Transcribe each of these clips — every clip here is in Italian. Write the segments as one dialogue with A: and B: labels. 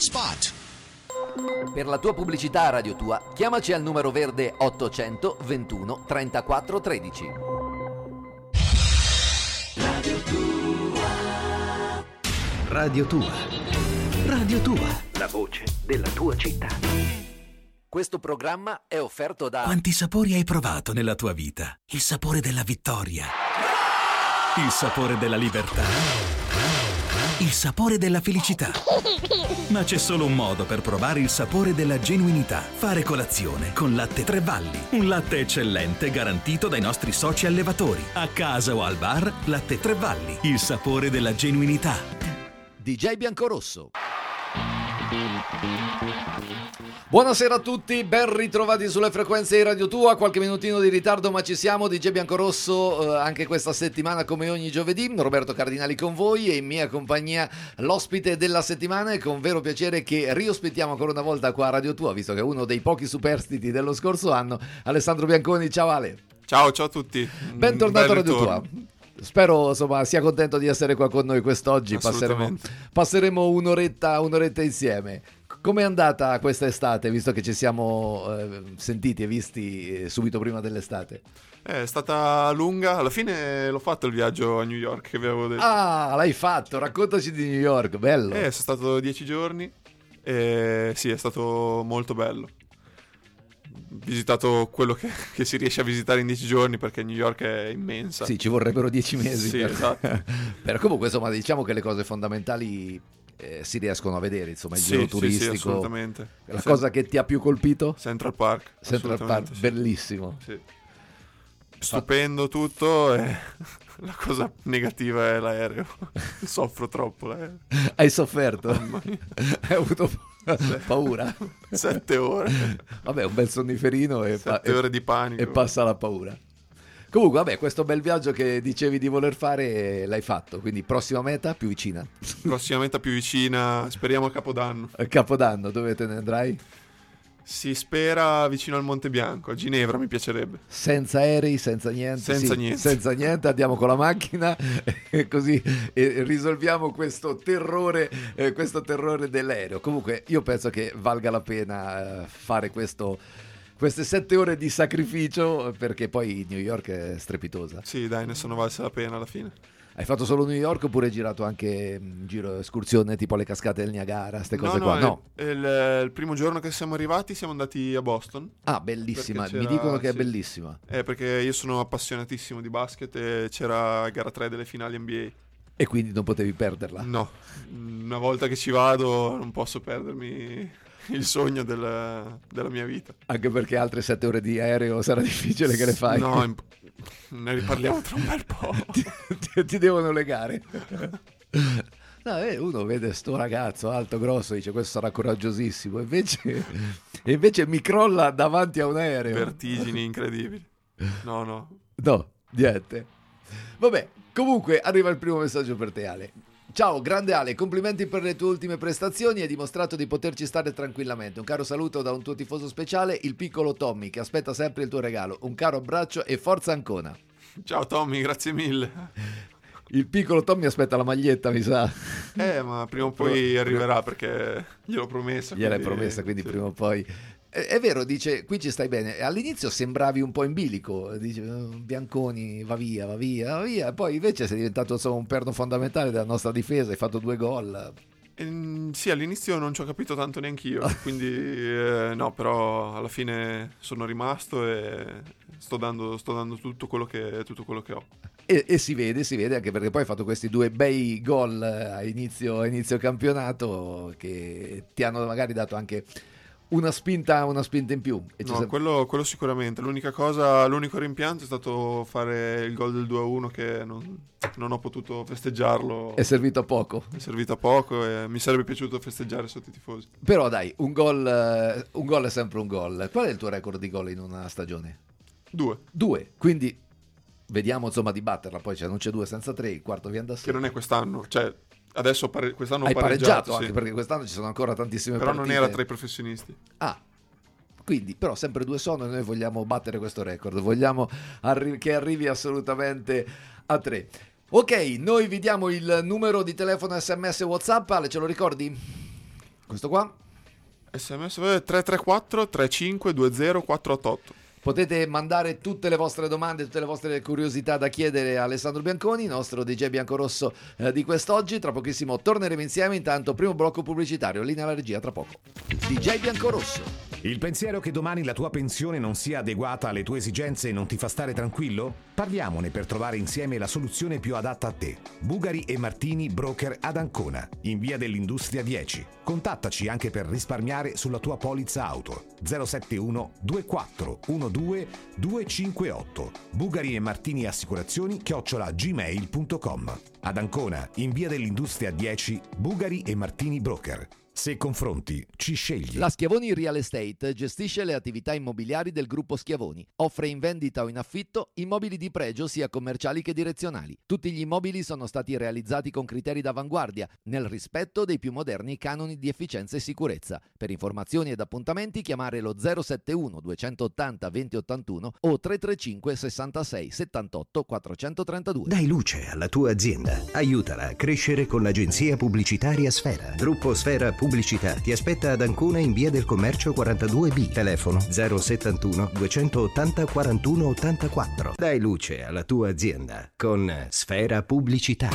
A: spot.
B: Per la tua pubblicità a Radio Tua, chiamaci al numero verde 800 21 34 13.
C: Radio Tua. Radio Tua. Radio Tua. La voce della tua città.
B: Questo programma è offerto da...
C: Quanti sapori hai provato nella tua vita? Il sapore della vittoria. Il sapore della libertà. Il sapore della felicità. Ma c'è solo un modo per provare il sapore della genuinità. Fare colazione con Latte Tre Valli. Un latte eccellente garantito dai nostri soci allevatori. A casa o al bar, Latte Tre Valli. Il sapore della genuinità.
B: DJ Biancorosso. Buonasera a tutti, ben ritrovati sulle frequenze di Radio Tua. Qualche minutino di ritardo ma ci siamo. DJ Biancorosso anche questa settimana come ogni giovedì. Roberto Cardinali con voi e in mia compagnia l'ospite della settimana, e con vero piacere che riospitiamo ancora una volta qua a Radio Tua, visto che è uno dei pochi superstiti dello scorso anno, Alessandro Bianconi. Ciao Ale.
D: Ciao a tutti.
B: Bentornato a Radio Tua. Spero insomma sia contento di essere qua con noi quest'oggi. Passeremo un'oretta insieme. Com'è andata questa estate, visto che ci siamo sentiti e visti subito prima dell'estate?
D: È stata lunga, alla fine l'ho fatto il viaggio a New York che vi avevo detto.
B: Ah, l'hai fatto, raccontaci di New York, bello.
D: Sono stato 10 giorni e sì, è stato molto bello. Visitato quello che si riesce a visitare in 10 giorni, perché New York è immensa.
B: Sì, ci vorrebbero 10 mesi.
D: Sì, esatto.
B: Però comunque insomma diciamo che le cose fondamentali si riescono a vedere, insomma il giro turistico.
D: Sì, assolutamente.
B: La cosa che ti ha più colpito?
D: Central Park,
B: sì. Bellissimo.
D: Sì. Stupendo tutto, e la cosa negativa è l'aereo. Soffro troppo l'aereo.
B: Hai sofferto? Hai avuto paura?
D: 7 ore.
B: Vabbè, un bel sonniferino e
D: 7 ore di panico.
B: E passa la paura. Comunque, vabbè, questo bel viaggio che dicevi di voler fare l'hai fatto, quindi prossima meta più vicina.
D: Prossima meta più vicina, speriamo a Capodanno.
B: A Capodanno, dove te ne andrai?
D: Si spera vicino al Monte Bianco, a Ginevra mi piacerebbe.
B: Senza aerei, senza niente?
D: Senza
B: niente, andiamo con la macchina e così risolviamo questo terrore dell'aereo. Comunque io penso che valga la pena fare queste 7 ore di sacrificio, perché poi New York è strepitosa.
D: Sì, dai, ne sono valse la pena alla fine.
B: Hai fatto solo New York oppure hai girato anche giro escursione tipo le cascate del Niagara, queste cose qua? No.
D: Il primo giorno che siamo arrivati siamo andati a Boston.
B: Ah, bellissima, mi dicono che è bellissima.
D: Perché io sono appassionatissimo di basket e c'era gara 3 delle finali NBA.
B: E quindi non potevi perderla?
D: No, una volta che ci vado non posso perdermi il sogno della mia vita.
B: Anche perché altre 7 ore di aereo sarà difficile che le fai.
D: No, ne riparliamo tra un bel po'.
B: ti devono legare. No, uno vede sto ragazzo alto, grosso, dice questo sarà coraggiosissimo, invece mi crolla davanti a un aereo.
D: Vertigini incredibili. No,
B: niente. Vabbè, comunque arriva il primo messaggio per te, Ale. Ciao, grande Ale, complimenti per le tue ultime prestazioni, hai dimostrato di poterci stare tranquillamente. Un caro saluto da un tuo tifoso speciale, il piccolo Tommy, che aspetta sempre il tuo regalo. Un caro abbraccio e forza Ancona.
D: Ciao Tommy, grazie mille.
B: Il piccolo Tommy aspetta la maglietta, mi sa.
D: Ma prima o poi arriverà, perché gliel'ho promessa.
B: Gliel'hai promessa, quindi sì. Prima o poi... È vero, dice, qui ci stai bene. All'inizio sembravi un po' in bilico, dice Bianconi va via. Poi invece sei diventato un perno fondamentale della nostra difesa, hai fatto 2 gol.
D: Sì, all'inizio non ci ho capito tanto neanch'io, quindi no, però alla fine sono rimasto e sto dando tutto quello che ho.
B: E si vede anche perché poi hai fatto questi 2 bei gol a inizio campionato che ti hanno magari dato anche una spinta in più.
D: No, quello sicuramente. L'unico rimpianto è stato fare il gol del 2-1 che non ho potuto festeggiarlo.
B: È servito a poco
D: e mi sarebbe piaciuto festeggiare sotto i tifosi.
B: Però dai, un gol è sempre un gol. Qual è il tuo record di gol in una stagione?
D: 2.
B: Quindi vediamo insomma di batterla. Poi non c'è 2 senza 3, il quarto viene da sé.
D: Che non è quest'anno, cioè adesso quest'anno
B: hai pareggiato
D: sì.
B: Anche perché quest'anno ci sono ancora tantissime
D: però
B: partite.
D: Non era tra i professionisti.
B: Quindi però sempre 2 sono e noi vogliamo battere questo record, vogliamo che arrivi assolutamente a 3. Ok, noi vi diamo il numero di telefono, SMS, WhatsApp. Ale, ce lo ricordi? Questo qua?
D: SMS 334 3520 488.
B: Potete mandare tutte le vostre domande, tutte le vostre curiosità da chiedere a Alessandro Bianconi, nostro DJ biancorosso di quest'oggi. Tra pochissimo torneremo insieme, intanto primo blocco pubblicitario, linea alla regia tra poco. DJ Biancorosso.
A: Il pensiero che domani la tua pensione non sia adeguata alle tue esigenze non ti fa stare tranquillo? Parliamone per trovare insieme la soluzione più adatta a te. Bugari e Martini Broker ad Ancona, in via dell'Industria 10. Contattaci anche per risparmiare sulla tua polizza auto. 071 24 12 258. Bugari e Martini Assicurazioni @gmail.com. Ad Ancona, in via dell'Industria 10, Bugari e Martini Broker. Se confronti, ci scegli.
B: La Schiavoni Real Estate gestisce le attività immobiliari del gruppo Schiavoni. Offre in vendita o in affitto immobili di pregio sia commerciali che direzionali. Tutti gli immobili sono stati realizzati con criteri d'avanguardia, nel rispetto dei più moderni canoni di efficienza e sicurezza. Per informazioni ed appuntamenti chiamare lo 071 280 2081 o 335 66 78 432.
E: Dai luce alla tua azienda. Aiutala a crescere con l'agenzia pubblicitaria Sfera. Gruppo Sfera Pubblicità ti aspetta ad Ancona in via del Commercio 42B. Telefono 071 280 41 84. Dai luce alla tua azienda con Sfera Pubblicità.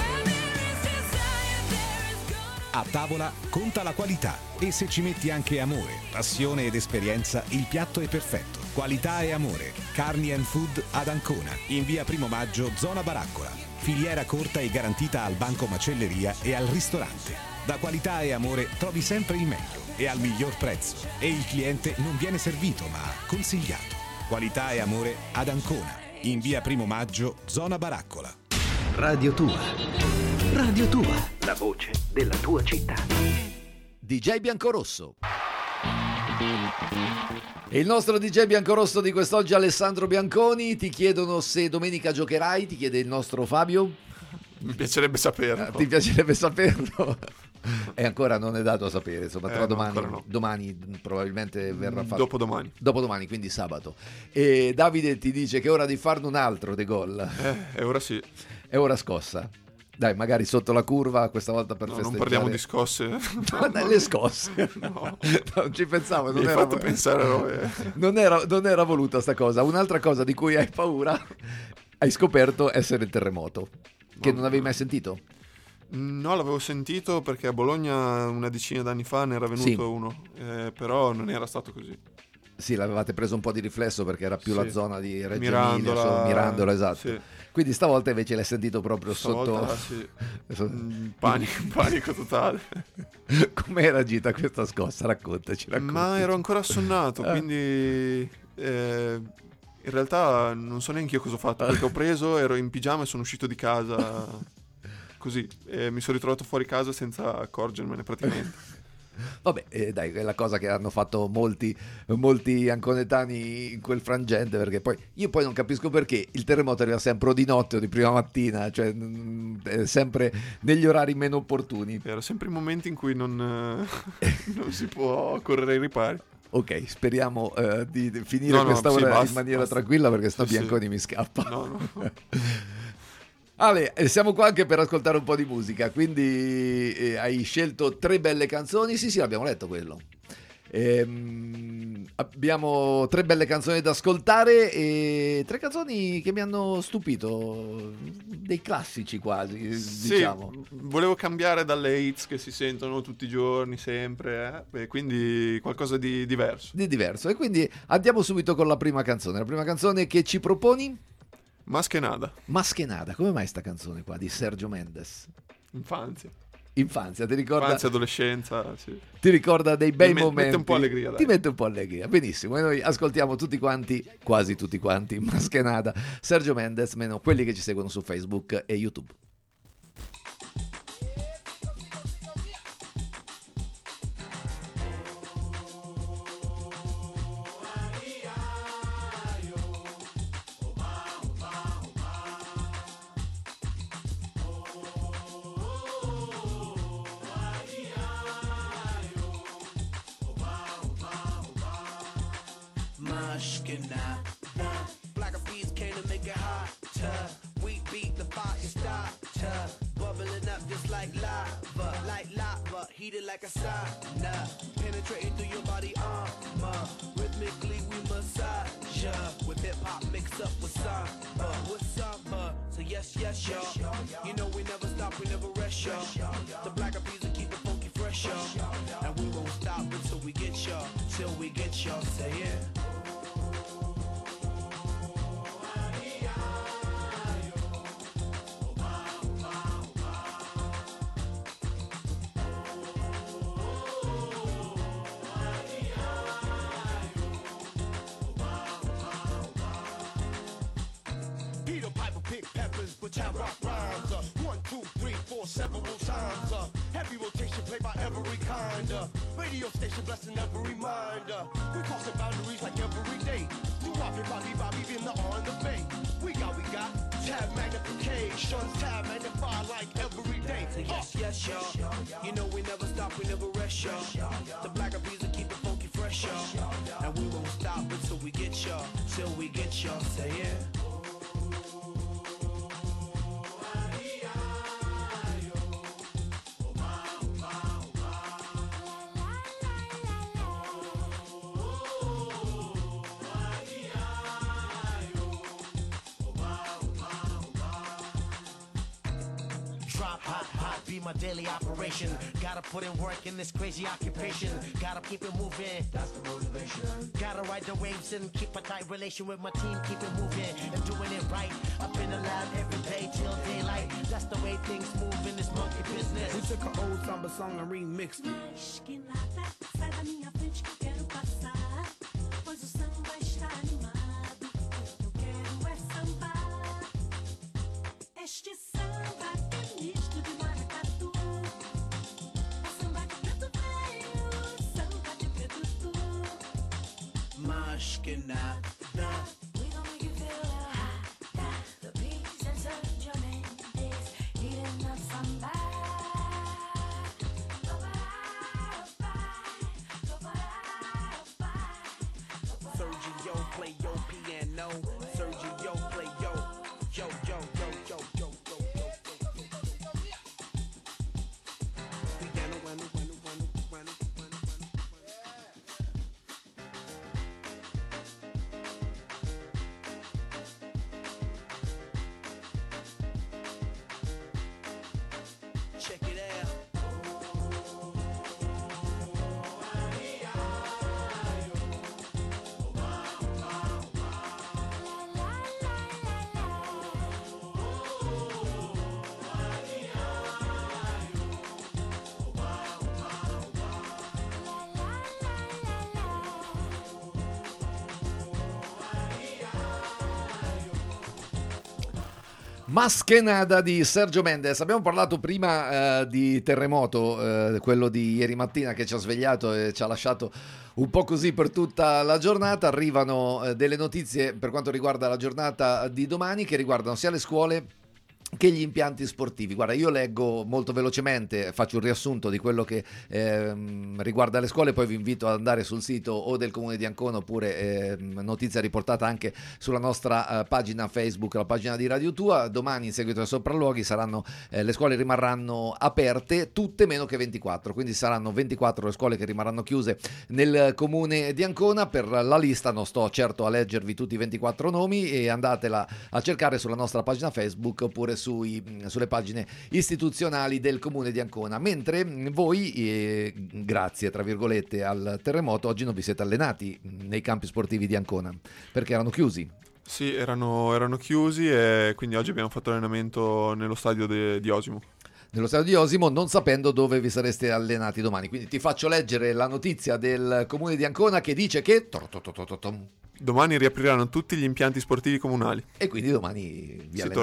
A: A tavola conta la qualità e se ci metti anche amore, passione ed esperienza, il piatto è perfetto. Qualità e amore. Carni and Food ad Ancona, in via Primo Maggio, zona Baraccola. Filiera corta e garantita al banco macelleria e al ristorante. Da qualità e amore trovi sempre il meglio e al miglior prezzo. E il cliente non viene servito ma consigliato. Qualità e amore ad Ancona, in via Primo Maggio, zona Baraccola.
E: Radio Tua. Radio Tua. La voce della tua città.
B: DJ Biancorosso. E il nostro DJ biancorosso di quest'oggi, Alessandro Bianconi. Ti chiedono se domenica giocherai, ti chiede il nostro Fabio.
D: Mi piacerebbe saperlo.
B: Ti piacerebbe saperlo? E ancora non è dato a sapere, insomma, tra domani,
D: no.
B: Domani probabilmente verrà fatto.
D: Dopodomani,
B: quindi sabato. E Davide ti dice che è ora di farne un altro di gol.
D: È ora sì.
B: È ora scossa. Dai, magari sotto la curva questa volta per festeggiare.
D: Non parliamo di scosse.
B: Le scosse.
D: No.
B: Non ci pensavo.
D: Mi hai fatto pensare a robe.
B: Non era voluta sta cosa. Un'altra cosa di cui hai paura, hai scoperto essere il terremoto. Che non avevi mai sentito?
D: No, l'avevo sentito perché a Bologna una decina d'anni fa ne era venuto uno, però non era stato così.
B: Sì, l'avevate preso un po' di riflesso perché era più la zona di Reggio
D: Mirandola,
B: esatto. Sì. Quindi stavolta invece l'hai sentito proprio sotto...
D: Sì. Panico totale.
B: Com'era agita questa scossa? Raccontaci.
D: Ma ero ancora assonnato, quindi... in realtà non so neanche io cosa ho fatto, perché ho preso, ero in pigiama e sono uscito di casa così, e mi sono ritrovato fuori casa senza accorgermene praticamente.
B: Vabbè, dai, è la cosa che hanno fatto molti anconetani in quel frangente, perché poi io non capisco perché il terremoto arriva sempre o di notte o di prima mattina, cioè sempre negli orari meno opportuni.
D: Erano sempre i momenti in cui non si può correre ai ripari.
B: Ok, speriamo di finire questa ora in maniera tranquilla, perché sennò Bianconi mi scappa.
D: No.
B: Ale, siamo qua anche per ascoltare un po' di musica, quindi hai scelto 3 belle canzoni. Sì, l'abbiamo letto quello. Abbiamo 3 belle canzoni da ascoltare e 3 canzoni che mi hanno stupito, dei classici quasi, diciamo.
D: Volevo cambiare dalle hits che si sentono tutti i giorni, sempre, e quindi qualcosa di diverso. E
B: quindi andiamo subito con la prima canzone. La prima canzone che ci proponi?
D: Maskenada.
B: Come mai sta canzone qua di Sergio Mendes? Infanzia, ti ricorda?
D: Infanzia, adolescenza, sì.
B: Ti ricorda dei bei momenti.
D: Mette un po' allegria,
B: Ti mette un po' allegria, benissimo. E noi ascoltiamo tutti quanti, quasi tutti quanti, Maskenada, Sergio Mendes, meno quelli che ci seguono su Facebook e YouTube.
F: Black of bees came to make it hotter. We beat the fire starter, bubbling up just like lava, like lava. heated like a sauna, penetrating through your body armor. Rhythmically we massage ya, with hip hop mixed up with samba. So yes, y'all. You know we never stop, we never rest, y'all. The black eyed peas will keep it funky fresh, y'all. And we won't stop until we get y'all, till we get y'all. Say yeah.
G: Have rock rhymes, 1, 2, 3, 4, several times. Heavy rotation played by every kind. Radio station blessing every mind. We crossing boundaries like every day. You walking Bobby in the on the bay. We got tab magnification, tab magnify like every day.
F: So yes, y'all. You know we never stop, we never rest, y'all. The black eyed peas will keep it funky fresh, y'all. And we won't stop until we get y'all, till we get y'all. Say yeah.
G: Be my daily operation. Gotta put in work in this crazy occupation. Gotta keep it moving. That's the motivation. Gotta ride the waves and keep a tight relation with my team. Keep it moving and doing it right. Up in the lab every day till daylight. That's the way things move in this monkey business.
H: We took an old samba song and remixed it.
I: Mas que nada, sai da minha frente que eu quero passar. Pois o samba está animado. Eu quero é sambar. Este samba que é misto de maracatu. É samba de preto velho, samba de preto tu.
F: Mas que nada.
I: We gon' make you feel hot. The beats and Sergio Mendes eating up samba.
F: Sergio play your piano. Sergio play yo. Check it out.
B: Maskenada di Sergio Mendes. Abbiamo parlato prima di terremoto, quello di ieri mattina che ci ha svegliato e ci ha lasciato un po' così per tutta la giornata. Arrivano delle notizie per quanto riguarda la giornata di domani che riguardano sia le scuole che gli impianti sportivi. Guarda, io leggo molto velocemente, faccio un riassunto di quello che riguarda le scuole, poi vi invito ad andare sul sito o del Comune di Ancona oppure notizia riportata anche sulla nostra pagina Facebook, la pagina di Radio Tua. Domani, in seguito ai sopralluoghi, saranno le scuole rimarranno aperte, tutte meno che 24, quindi saranno 24 le scuole che rimarranno chiuse nel Comune di Ancona. Per la lista non sto certo a leggervi tutti i 24 nomi, e andatela a cercare sulla nostra pagina Facebook oppure sulle pagine istituzionali del Comune di Ancona. Mentre voi, grazie tra virgolette al terremoto, oggi non vi siete allenati nei campi sportivi di Ancona perché erano chiusi.
D: Sì, erano chiusi, e quindi oggi abbiamo fatto allenamento nello stadio di Osimo.
B: Nello stadio di Osimo, non sapendo dove vi sareste allenati domani. Quindi ti faccio leggere la notizia del Comune di Ancona che dice che
D: domani riapriranno tutti gli impianti sportivi comunali.
B: E quindi domani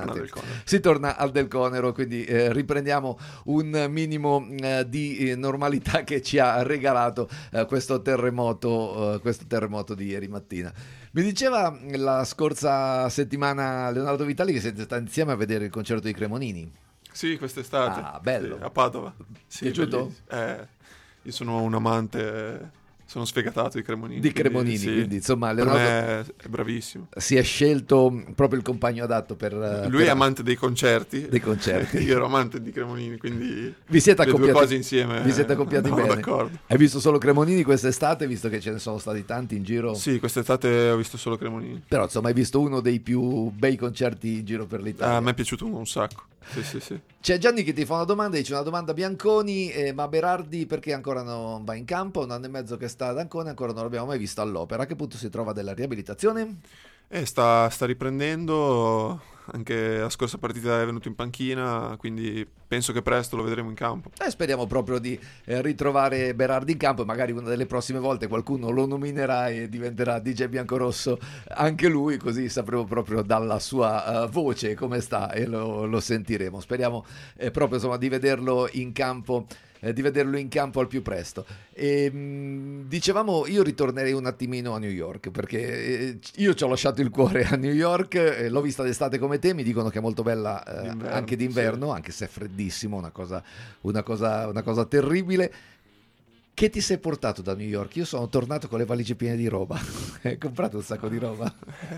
D: si
B: torna al Del Conero, quindi riprendiamo un minimo di normalità che ci ha regalato questo terremoto di ieri mattina. Mi diceva la scorsa settimana Leonardo Vitali che siete stati insieme a vedere il concerto di Cremonini.
D: Sì, quest'estate.
B: Ah, bello.
D: Sì, a Padova. Sì,
B: piaciuto?
D: Io sono un amante Sono sfegatato di Cremonini.
B: Di Cremonini,
D: sì.
B: quindi insomma
D: Per
B: Leonardo
D: me è bravissimo.
B: si è scelto proprio il compagno adatto per
D: Lui è amante dei concerti.
B: Dei concerti.
D: Io ero amante di Cremonini, quindi
B: vi siete
D: le due
B: accoppiati
D: cose insieme.
B: Vi siete accoppiati
D: andavano
B: bene.
D: d'accordo.
B: Hai visto solo Cremonini quest'estate, visto che ce ne sono stati tanti in giro?
D: Sì, quest'estate ho visto solo Cremonini.
B: Però insomma hai visto uno dei più bei concerti in giro per l'Italia.
D: A me è piaciuto un sacco. Sì.
B: C'è Gianni che ti fa una domanda, dice una domanda a Bianconi, ma Berardi perché ancora non va in campo? 1 anno e mezzo che sta ad Ancona, ancora non l'abbiamo mai visto all'Opera. A che punto si trova della riabilitazione?
D: Sta riprendendo, anche la scorsa partita è venuto in panchina, quindi penso che presto lo vedremo in campo.
B: Speriamo proprio di ritrovare Berardi in campo e magari una delle prossime volte qualcuno lo nominerà e diventerà DJ Biancorosso anche lui, così sapremo proprio dalla sua voce come sta e lo sentiremo. Speriamo proprio insomma di vederlo in campo. Al più presto. Dicevamo, io ritornerei un attimino a New York perché io ci ho lasciato il cuore a New York, l'ho vista d'estate come te, mi dicono che è molto bella anche d'inverno, sì. Anche se è freddissimo, una cosa terribile. Che ti sei portato da New York? Io sono tornato con le valigie piene di roba. Hai comprato un sacco di roba?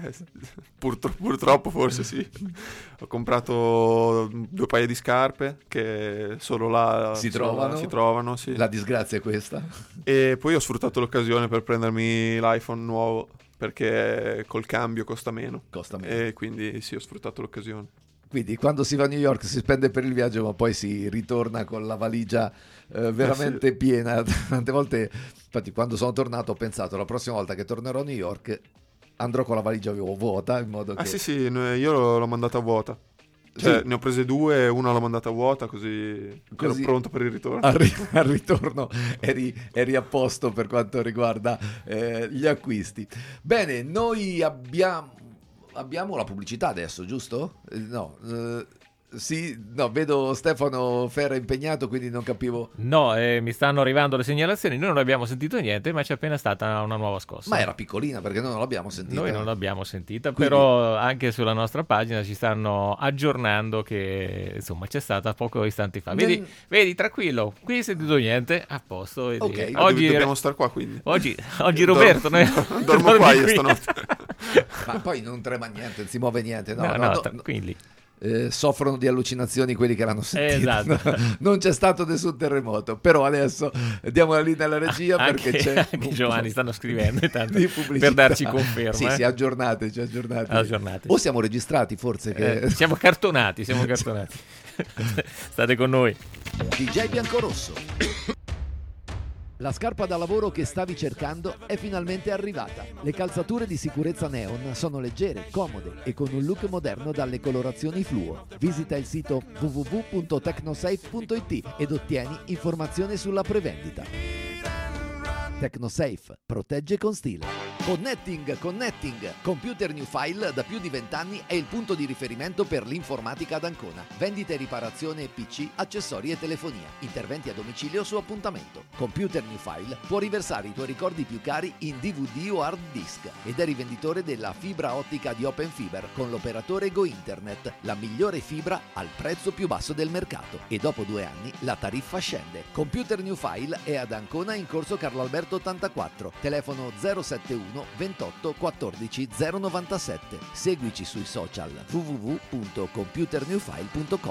D: Purtroppo forse sì. Ho comprato 2 paia di scarpe che solo là si trovano, sì.
B: La disgrazia è questa.
D: E poi ho sfruttato l'occasione per prendermi l'iPhone nuovo perché col cambio costa meno. E quindi sì, ho sfruttato l'occasione.
B: Quindi quando si va a New York si spende per il viaggio, ma poi si ritorna con la valigia veramente piena. Tante volte, infatti, quando sono tornato ho pensato la prossima volta che tornerò a New York andrò con la valigia vuota, in modo che...
D: Sì, io l'ho mandata vuota. Cioè, ne ho prese 2, una l'ho mandata vuota, così ero pronto per il ritorno. Al
B: ritorno eri a posto per quanto riguarda gli acquisti. Bene, noi abbiamo la pubblicità adesso, giusto? Vedo Stefano Ferra impegnato, quindi non capivo.
J: No, mi stanno arrivando le segnalazioni. Noi non abbiamo sentito niente, ma c'è appena stata una nuova scossa.
B: Ma era piccolina perché noi non l'abbiamo sentita.
J: Noi non l'abbiamo sentita,
B: quindi...
J: però anche sulla nostra pagina ci stanno aggiornando che insomma c'è stata poco istanti fa. Vedi, tranquillo, qui hai sentito niente, a posto. Vedi.
B: Okay.
J: Oggi
D: dobbiamo stare qua, quindi.
J: Oggi Roberto
D: dormo qua io stanotte.
B: Ma poi non trema niente, non si muove niente.
J: No, tranquilli.
B: Soffrono di allucinazioni quelli che l'hanno sentito.
J: Esatto.
B: Non c'è stato nessun terremoto, però adesso diamo la linea alla regia perché c'è
J: anche Giovanni stanno scrivendo intanto per darci conferma.
B: Sì, aggiornate. O siamo registrati forse che...
J: siamo cartonati. State con noi.
B: DJ Biancorosso. La scarpa da lavoro che stavi cercando è finalmente arrivata. Le calzature di sicurezza Neon sono leggere, comode e con un look moderno dalle colorazioni fluo. Visita il sito www.tecnosafe.it ed ottieni informazioni sulla prevendita. Tecnosafe, protegge con stile. Connecting. Computer New File da più di 20 anni è il punto di riferimento per l'informatica ad Ancona. Vendita e riparazione PC, accessori e telefonia. Interventi a domicilio su appuntamento. Computer New File può riversare i tuoi ricordi più cari in DVD o hard disk ed è rivenditore della fibra ottica di Open Fiber con l'operatore Go Internet, la migliore fibra al prezzo più basso del mercato. E dopo 2 anni la tariffa scende. Computer New File è ad Ancona in corso Carlo Alberto 84, telefono 071 28 14 097. Seguici sui social www.computernewfile.com.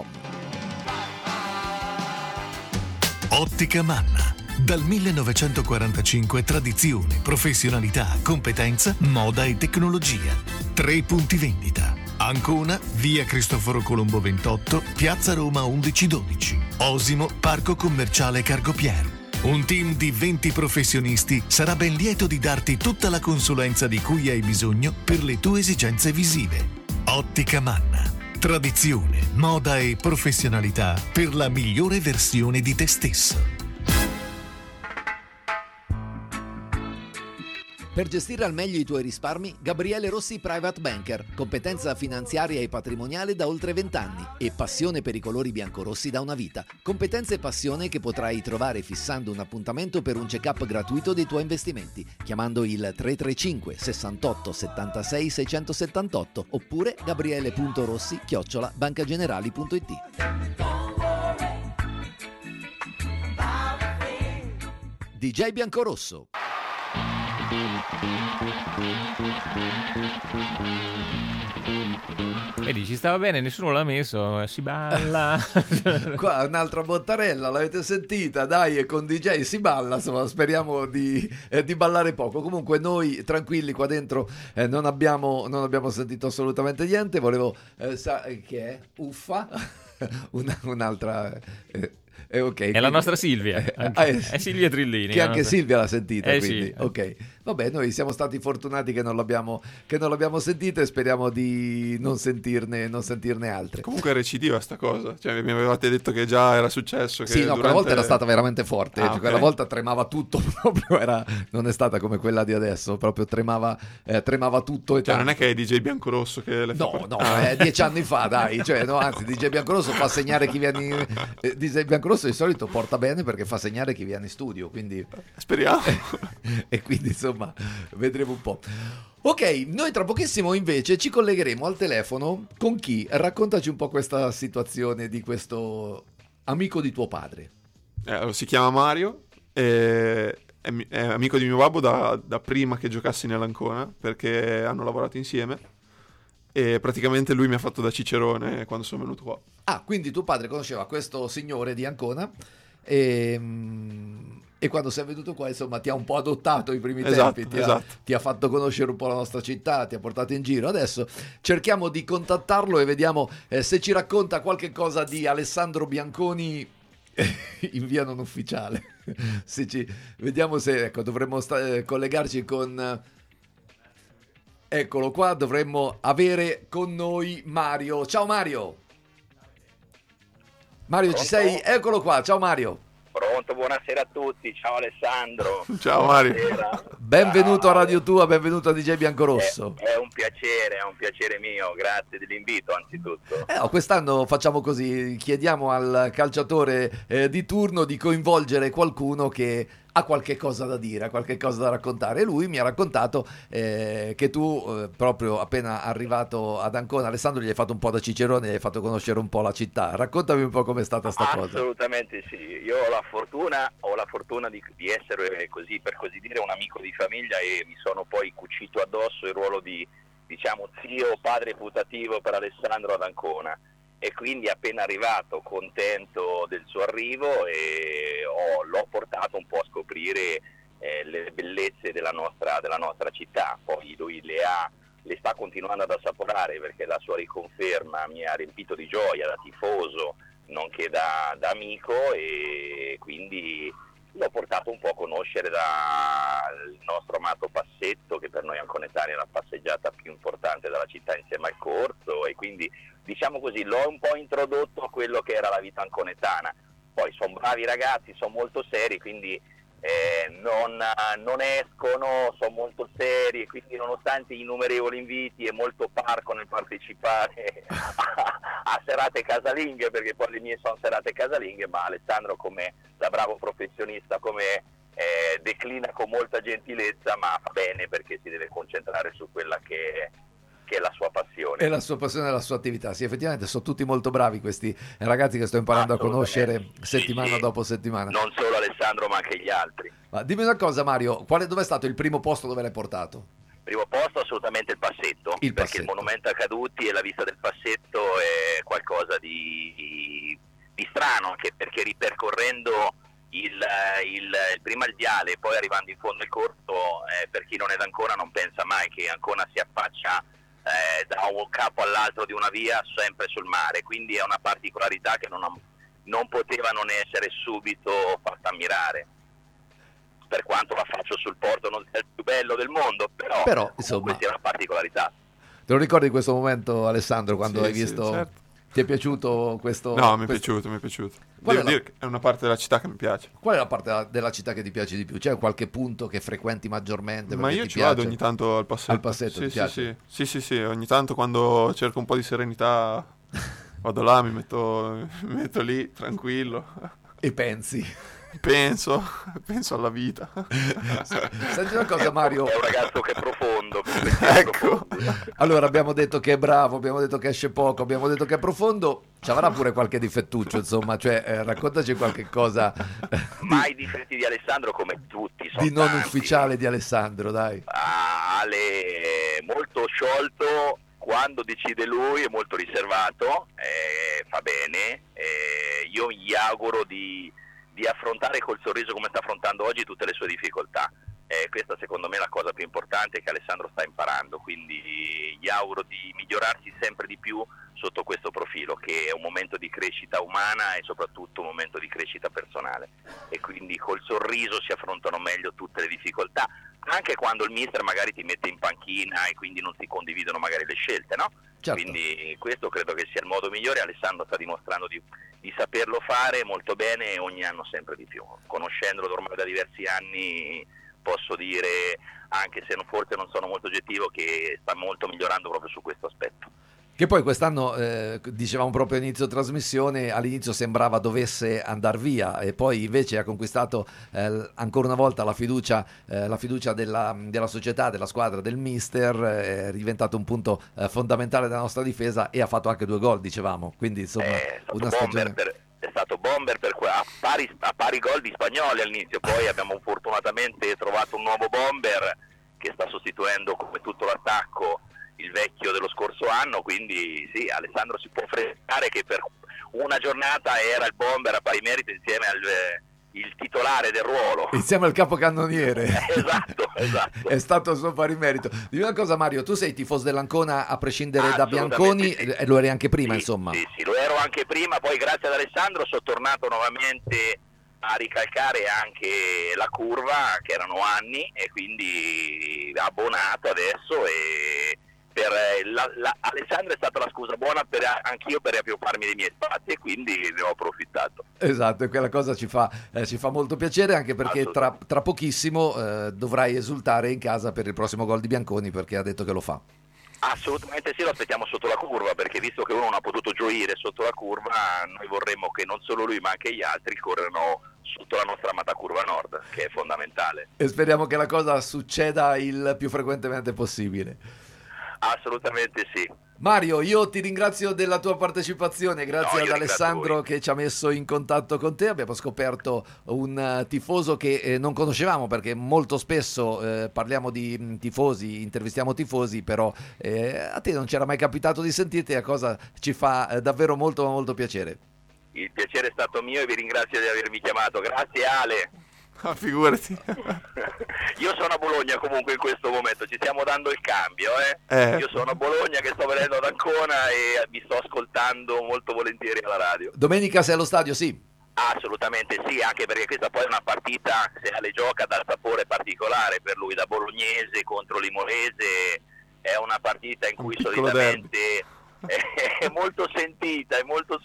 K: Ottica Manna. Dal 1945 tradizione, professionalità, competenza, moda e tecnologia. 3 punti vendita. Ancona, via Cristoforo Colombo 28, piazza Roma 1112. Osimo, parco commerciale Cargopier. Un team di 20 professionisti sarà ben lieto di darti tutta la consulenza di cui hai bisogno per le tue esigenze visive. Ottica Manna. Tradizione, moda e professionalità per la migliore versione di te stesso.
B: Per gestire al meglio i tuoi risparmi, Gabriele Rossi Private Banker, competenza finanziaria e patrimoniale da oltre 20 anni e passione per i colori biancorossi da una vita. Competenza e passione che potrai trovare fissando un appuntamento per un check-up gratuito dei tuoi investimenti, chiamando il 335 68 76 678 oppure gabriele.rossi@bancagenerali.it. DJ Biancorosso.
J: Vedi, ci stava bene, nessuno l'ha messo, si balla.
B: Qua un'altra bottarella, l'avete sentita? Dai, e con DJ si balla, insomma, speriamo di ballare poco. Comunque noi tranquilli qua dentro non abbiamo sentito assolutamente niente. Volevo che è? Uffa? Un'altra... okay,
J: è la nostra Silvia, è Silvia Trillini.
B: Che anche Silvia l'ha sentita, quindi
J: sì.
B: Ok. Vabbè, noi siamo stati fortunati che non l'abbiamo sentita e speriamo di non sentirne altre.
D: Comunque è recidiva sta cosa, cioè mi avevate detto che già era successo. Che
B: sì, no, quella volta era stata veramente forte,
D: okay.
B: Quella volta tremava tutto proprio, non è stata come quella di adesso, proprio tremava tutto.
D: Cioè non è che è DJ Biancorosso che le fa...
B: No, 10 anni fa, dai, cioè, no, anzi DJ Biancorosso fa segnare chi viene DJ Biancorosso di solito porta bene perché fa segnare chi viene in studio, quindi
D: speriamo.
B: E quindi insomma vedremo un po'. Ok, noi tra pochissimo invece ci collegheremo al telefono con chi? Raccontaci un po' questa situazione di questo amico di tuo padre.
D: Si chiama Mario, è amico di mio babbo da prima che giocassi nell'Ancona, perché hanno lavorato insieme e praticamente lui mi ha fatto da cicerone quando sono venuto qua.
B: Ah, quindi tuo padre conosceva questo signore di Ancona e quando sei venuto qua, insomma, ti ha un po' adottato i primi tempi, ti ha fatto conoscere un po' la nostra città, ti ha portato in giro. Adesso cerchiamo di contattarlo e vediamo se ci racconta qualche cosa di Alessandro Bianconi in via non ufficiale. Vediamo se, ecco, dovremmo collegarci con... Eccolo qua, dovremmo avere con noi Mario. Ciao Mario! Mario, ci sei? Eccolo qua, ciao Mario.
L: Pronto, buonasera a tutti, ciao Alessandro.
D: Ciao Mario.
B: Benvenuto a Radio Tua, benvenuto a DJ Biancorosso.
L: È un piacere mio, grazie dell'invito anzitutto.
B: Quest'anno facciamo così, chiediamo al calciatore di turno di coinvolgere qualcuno che ha qualche cosa da dire, ha qualche cosa da raccontare. E lui mi ha raccontato che tu, proprio appena arrivato ad Ancona, Alessandro, gli hai fatto un po' da cicerone, gli hai fatto conoscere un po' la città. Raccontami un po' com'è stata sta cosa.
L: Assolutamente sì, io ho la fortuna di essere, così per così dire, un amico di famiglia, e mi sono poi cucito addosso il ruolo di, diciamo, zio padre putativo per Alessandro ad Ancona. E quindi appena arrivato, contento del suo arrivo, e l'ho portato un po' a scoprire le bellezze della nostra città. Poi lui le sta continuando ad assaporare, perché la sua riconferma mi ha riempito di gioia da tifoso, nonché da amico, e quindi l'ho portato un po' a conoscere il nostro amato Passetto, che per noi anconetani è la passeggiata più importante della città insieme al corso, e quindi, diciamo così, l'ho un po' introdotto a quello che era la vita anconetana. Poi sono bravi ragazzi, sono molto seri, quindi non escono, sono molto seri, e quindi nonostante gli innumerevoli inviti e molto parco nel partecipare a serate casalinghe, perché poi le mie sono serate casalinghe, ma Alessandro, come da bravo professionista, come declina con molta gentilezza, ma fa bene, perché si deve concentrare su quella che è la sua passione.
B: E la sua passione e la sua attività. Sì, effettivamente sono tutti molto bravi questi ragazzi che sto imparando a conoscere settimana dopo settimana.
L: Non solo Alessandro, ma anche gli altri.
B: Ma dimmi una cosa, Mario, dov'è stato il primo posto dove l'hai portato?
L: Primo posto assolutamente il Passetto, perché il monumento a caduti e la vista del Passetto è qualcosa di strano, anche perché ripercorrendo prima il viale e poi arrivando in fondo al corso, per chi non è d'Ancona non pensa mai che Ancona si affaccia da un capo all'altro di una via sempre sul mare, quindi è una particolarità che non poteva non essere subito fatta ammirare, per quanto la faccio sul porto non sia il più bello del mondo, però insomma sia una particolarità.
B: Te lo ricordi questo momento, Alessandro, quando hai visto?
D: Sì, certo.
B: Ti è piaciuto questo?
D: No, mi è piaciuto. Devo dire che è una parte della città che mi piace.
B: Qual è la parte della città che ti piace di più? C'è qualche punto che frequenti maggiormente?
D: Ma io ci vado ogni tanto al Passetto.
B: Al Passetto, ti piace?
D: Sì, ogni tanto quando cerco un po' di serenità vado là, mi metto lì tranquillo.
B: E pensi?
D: Penso alla vita.
B: Senti una cosa, Mario.
L: È un ragazzo che è profondo.
D: Ecco.
B: Allora, abbiamo detto che è bravo, abbiamo detto che esce poco, abbiamo detto che è profondo. Ci avrà pure qualche difettuccio, insomma, cioè raccontaci qualche cosa
L: Ma i difetti di Alessandro, come tutti, sono
B: di non
L: tanti.
B: ufficiale di Alessandro, dai.
L: Ale molto sciolto, quando decide lui è molto riservato, fa bene, io gli auguro di affrontare col sorriso come sta affrontando oggi tutte le sue difficoltà. Questa secondo me è la cosa più importante che Alessandro sta imparando, quindi gli auguro di migliorarsi sempre di più sotto questo profilo, che è un momento di crescita umana e soprattutto un momento di crescita personale, e quindi col sorriso si affrontano meglio tutte le difficoltà, anche quando il mister magari ti mette in panchina e quindi non si condividono magari le scelte, no?
B: Certo.
L: Quindi questo credo che sia il modo migliore. Alessandro sta dimostrando di saperlo fare molto bene, e ogni anno sempre di più. Conoscendolo ormai da diversi anni posso dire, anche se forse non sono molto oggettivo, che sta molto migliorando proprio su questo aspetto.
B: Che poi quest'anno, dicevamo proprio all'inizio trasmissione, all'inizio sembrava dovesse andare via e poi invece ha conquistato ancora una volta la fiducia della società, della squadra, del mister, è diventato un punto fondamentale della nostra difesa e ha fatto anche 2 gol, dicevamo, quindi insomma una stagione...
L: È stato bomber a pari gol di Spagnoli all'inizio, poi abbiamo fortunatamente trovato un nuovo bomber che sta sostituendo come tutto l'attacco il vecchio dello scorso anno, quindi sì, Alessandro si può fregare che per una giornata era il bomber a pari merito insieme al il titolare del ruolo.
B: Insieme al capocannoniere.
L: Esatto.
B: È stato il suo pari merito. Dimmi una cosa, Mario, tu sei tifoso dell'Ancona a prescindere da Bianconi,
L: sì.
B: E lo eri anche prima,
L: Sì,
B: insomma.
L: Sì, lo ero anche prima, poi grazie ad Alessandro sono tornato nuovamente a ricalcare anche la curva, che erano anni, e quindi abbonato adesso, e Alessandro è stata la scusa buona anch'io per riappropriarmi dei miei spazi, e quindi ne ho approfittato.
B: Esatto, e quella cosa ci fa molto piacere, anche perché tra pochissimo dovrai esultare in casa per il prossimo gol di Bianconi, perché ha detto che lo fa.
L: Assolutamente sì, lo aspettiamo sotto la curva, perché visto che uno non ha potuto gioire sotto la curva, noi vorremmo che non solo lui ma anche gli altri corrano sotto la nostra amata curva nord, che è fondamentale.
B: E speriamo che la cosa succeda il più frequentemente possibile.
L: Assolutamente sì.
B: Mario, io ti ringrazio della tua partecipazione, grazie ad Alessandro che ci ha messo in contatto con te. Abbiamo scoperto un tifoso che non conoscevamo, perché molto spesso parliamo di tifosi, intervistiamo tifosi, però a te non c'era mai capitato di sentirti, la cosa ci fa davvero molto molto piacere.
L: Il piacere è stato mio e vi ringrazio di avermi chiamato. Grazie Ale.
D: Figurati.
L: Io sono a Bologna comunque in questo momento, ci stiamo dando il cambio, Io sono a Bologna che sto venendo ad Ancona e vi sto ascoltando molto volentieri alla radio.
B: Domenica sei allo stadio, sì?
L: Assolutamente sì, anche perché questa poi è una partita, se Ale gioca, dal sapore particolare per lui, da bolognese contro limonese, è una partita in cui solitamente è molto sentita,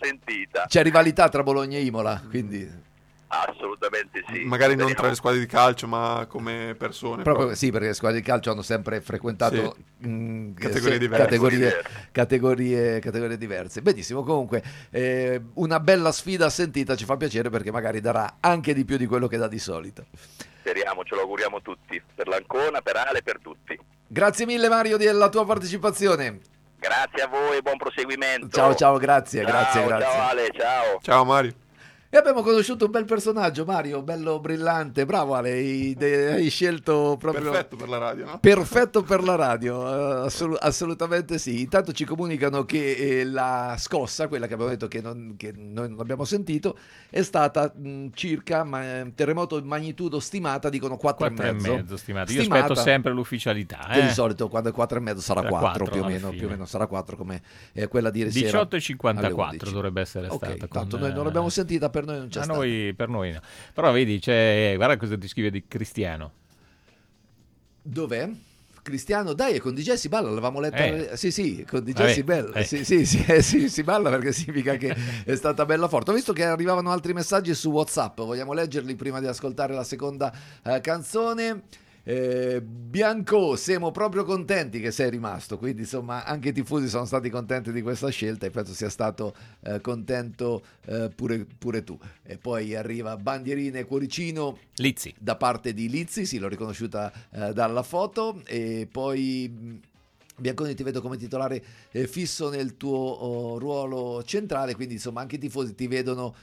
B: C'è rivalità tra Bologna e Imola, quindi...
L: Assolutamente sì.
D: Magari non tra le squadre di calcio, ma come persone.
B: Proprio sì, perché le squadre di calcio hanno sempre frequentato
D: categorie diverse.
B: Categorie diverse. Benissimo, comunque una bella sfida sentita, ci fa piacere perché magari darà anche di più di quello che dà di solito.
L: Speriamo, ce lo auguriamo tutti, per l'Ancona, per Ale, per tutti.
B: Grazie mille Mario della tua partecipazione.
L: Grazie a voi e buon proseguimento.
B: Ciao, grazie.
L: Ciao Ale, ciao.
D: Ciao Mario.
B: E abbiamo conosciuto un bel personaggio, Mario, bello brillante, bravo Ale, hai scelto proprio...
D: Perfetto per la radio, no?
B: Perfetto per la radio, assolutamente sì. Intanto ci comunicano che la scossa, quella che abbiamo detto che noi non abbiamo sentito, è stata circa terremoto in magnitudo stimata, dicono 4,5
J: stimata. Io aspetto sempre l'ufficialità.
B: Che di solito quando è 4,5 sarà 4 più o meno sarà 4 come quella di ieri sera.
J: 18,54 dovrebbe essere stata.
B: Tanto noi non l'abbiamo sentita, per noi non c'è stato.
J: Per noi no. Però vedi, guarda cosa ti scrive di Cristiano.
B: Dov'è? Cristiano, dai, con DJ si balla, l'avevamo letta. Sì, con DJ si balla. Sì, si balla, perché significa che è stata bella forte. Ho visto che arrivavano altri messaggi su WhatsApp, vogliamo leggerli prima di ascoltare la seconda canzone. Bianco, siamo proprio contenti che sei rimasto, quindi insomma anche i tifosi sono stati contenti di questa scelta e penso sia stato contento pure tu. E poi arriva bandierina e cuoricino
J: Lizzi
B: da parte di Lizzi, sì, l'ho riconosciuta dalla foto. E poi Bianconi, ti vedo come titolare fisso nel tuo ruolo centrale, quindi insomma anche i tifosi ti vedono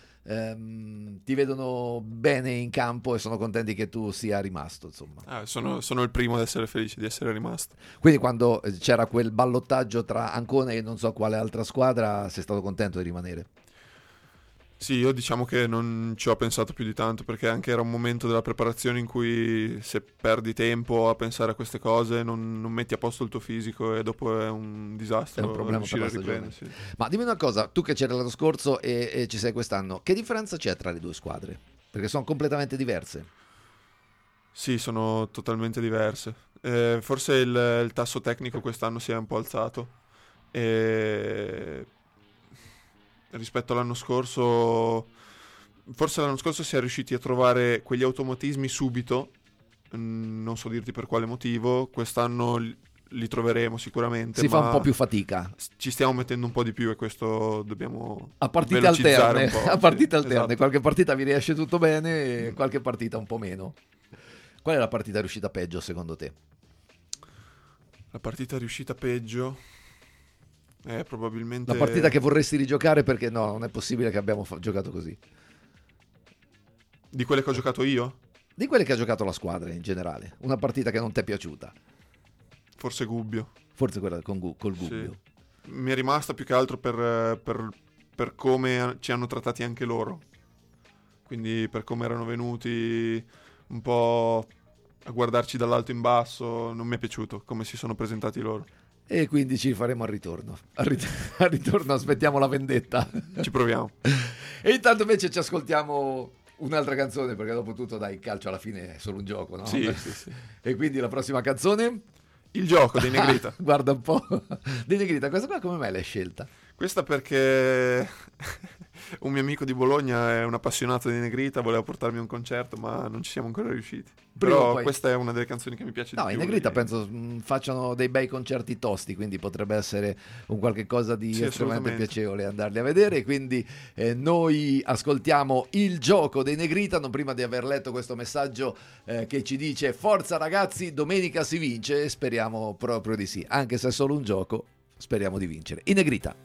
B: bene in campo e sono contenti che tu sia rimasto, insomma.
D: Sono il primo ad essere felice di essere rimasto.
B: Quindi quando c'era quel ballottaggio tra Ancona e non so quale altra squadra, sei stato contento di rimanere?
D: Sì, io diciamo che non ci ho pensato più di tanto, perché anche era un momento della preparazione in cui se perdi tempo a pensare a queste cose non metti a posto il tuo fisico e dopo è un disastro.
B: È un problema per la stagione. Sì. Ma dimmi una cosa, tu che c'eri l'anno scorso e ci sei quest'anno, che differenza c'è tra le due squadre? Perché sono completamente diverse.
D: Sì, sono totalmente diverse. Forse il tasso tecnico quest'anno si è un po' alzato e rispetto all'anno scorso, forse l'anno scorso si è riusciti a trovare quegli automatismi subito, non so dirti per quale motivo. Quest'anno li troveremo sicuramente,
B: si fa un po' più fatica,
D: ci stiamo mettendo un po' di più e questo dobbiamo
B: a partite alterne,
D: un po'.
B: A partite alterne,
D: esatto.
B: Qualche partita vi riesce tutto bene e qualche partita un po' meno. Qual è la partita riuscita peggio secondo te?
D: La partita riuscita peggio probabilmente
B: la partita che vorresti rigiocare, perché no, non è possibile che abbiamo giocato così.
D: Di quelle che ho giocato io?
B: Di quelle che ha giocato la squadra in generale. Una partita che non ti è piaciuta?
D: Forse Gubbio.
B: Forse quella col Gubbio.
D: Sì. Mi è rimasta più che altro per come ci hanno trattati anche loro. Quindi per come erano venuti un po' a guardarci dall'alto in basso, non mi è piaciuto come si sono presentati loro.
B: E quindi ci faremo al ritorno. Al ritorno aspettiamo la vendetta.
D: Ci proviamo.
B: E intanto invece ci ascoltiamo un'altra canzone, perché dopo tutto dai, il calcio alla fine è solo un gioco, no?
D: Sì.
B: E quindi la prossima canzone?
D: Il gioco dei Negrita.
B: Guarda un po'. Dei Negrita, questa qua come mai l'hai scelta?
D: Questa perché un mio amico di Bologna è un appassionato di Negrita, voleva portarmi a un concerto, ma non ci siamo ancora riusciti. Però
B: poi...
D: questa è una delle canzoni che mi piace di più.
B: No, i Negrita penso facciano dei bei concerti tosti, quindi potrebbe essere un qualche cosa di estremamente piacevole andarli a vedere. Quindi noi ascoltiamo Il gioco dei Negrita, non prima di aver letto questo messaggio che ci dice: forza ragazzi, domenica si vince, e speriamo proprio di sì, anche se è solo un gioco, speriamo di vincere. I Negrita.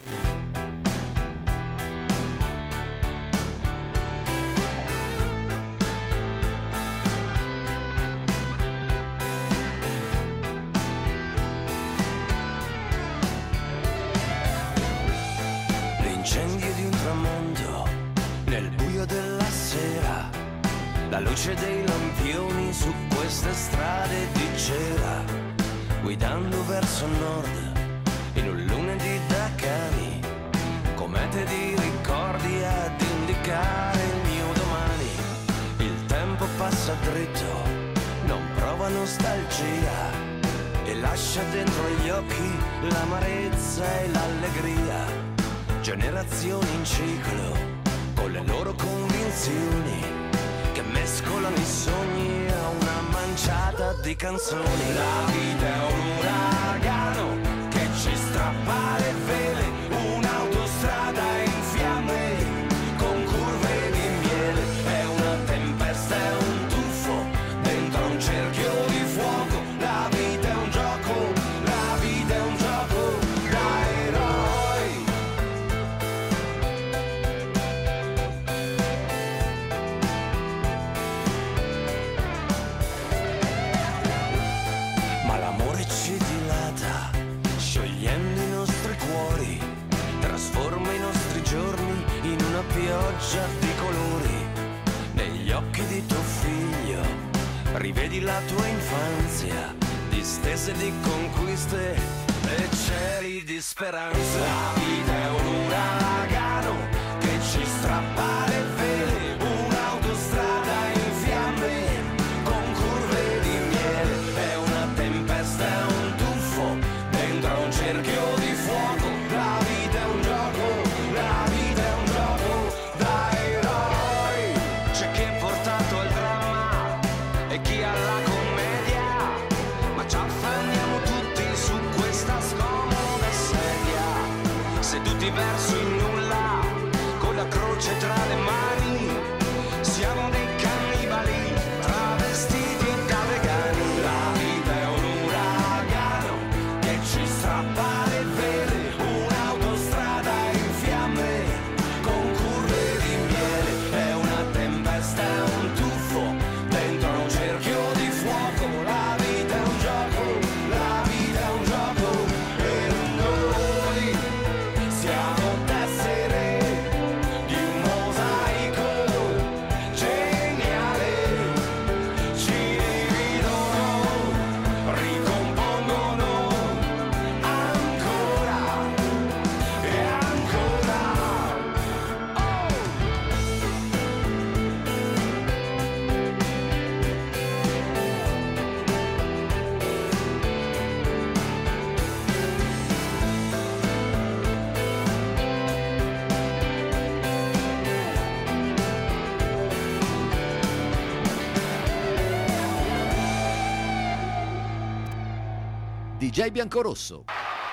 F: L'incendio di un tramonto nel buio della sera, la luce dei lampioni su queste strade di cera, guidando verso nord in un lunedì da cani, comete di ricordi ad indicare il mio domani. Il tempo passa dritto, non prova nostalgia e lascia dentro gli occhi l'amarezza e l'allegria. Generazioni in ciclo con le loro convinzioni che mescolano i sogni a una manciata di canzoni. La vita è un uragano che ci strappa le vele, un'autostrada in fiamme con curve di miele. È una tempesta, è un tuffo dentro un cerchio di fuoco. La vita è un gioco, la vita è un gioco da eroi. Ma l'amore ci dilata, sciogliendo i nostri cuori, trasforma i nostri giorni in una pioggia di colori. Negli occhi di tuo figlio rivedi la tua infanzia, distese di conquiste e cieli di speranza. La vita è un uragano che ci strappa le vele, un'autostrada in fiamme con curve di miele. È una tempesta, è un tuffo dentro un cerchio di fuoco. La vita è un gioco, la vita è un gioco da eroi. C'è chi è portato al dramma e chi alla commedia.
M: verso il nulla, con la croce tra le mani, siamo dei cannibali travestiti da vegani. La vita è un uragano che ci strappa le vele, un'autostrada in fiamme con curve di miele, è una tempesta, è un tuffo dentro un cerchio di fuoco. La vita è un gioco, la vita è un gioco, e noi siamo tessere di un mosaico geniale, ci dividono, ricompongono ancora e ancora.
B: DJ Biancorosso.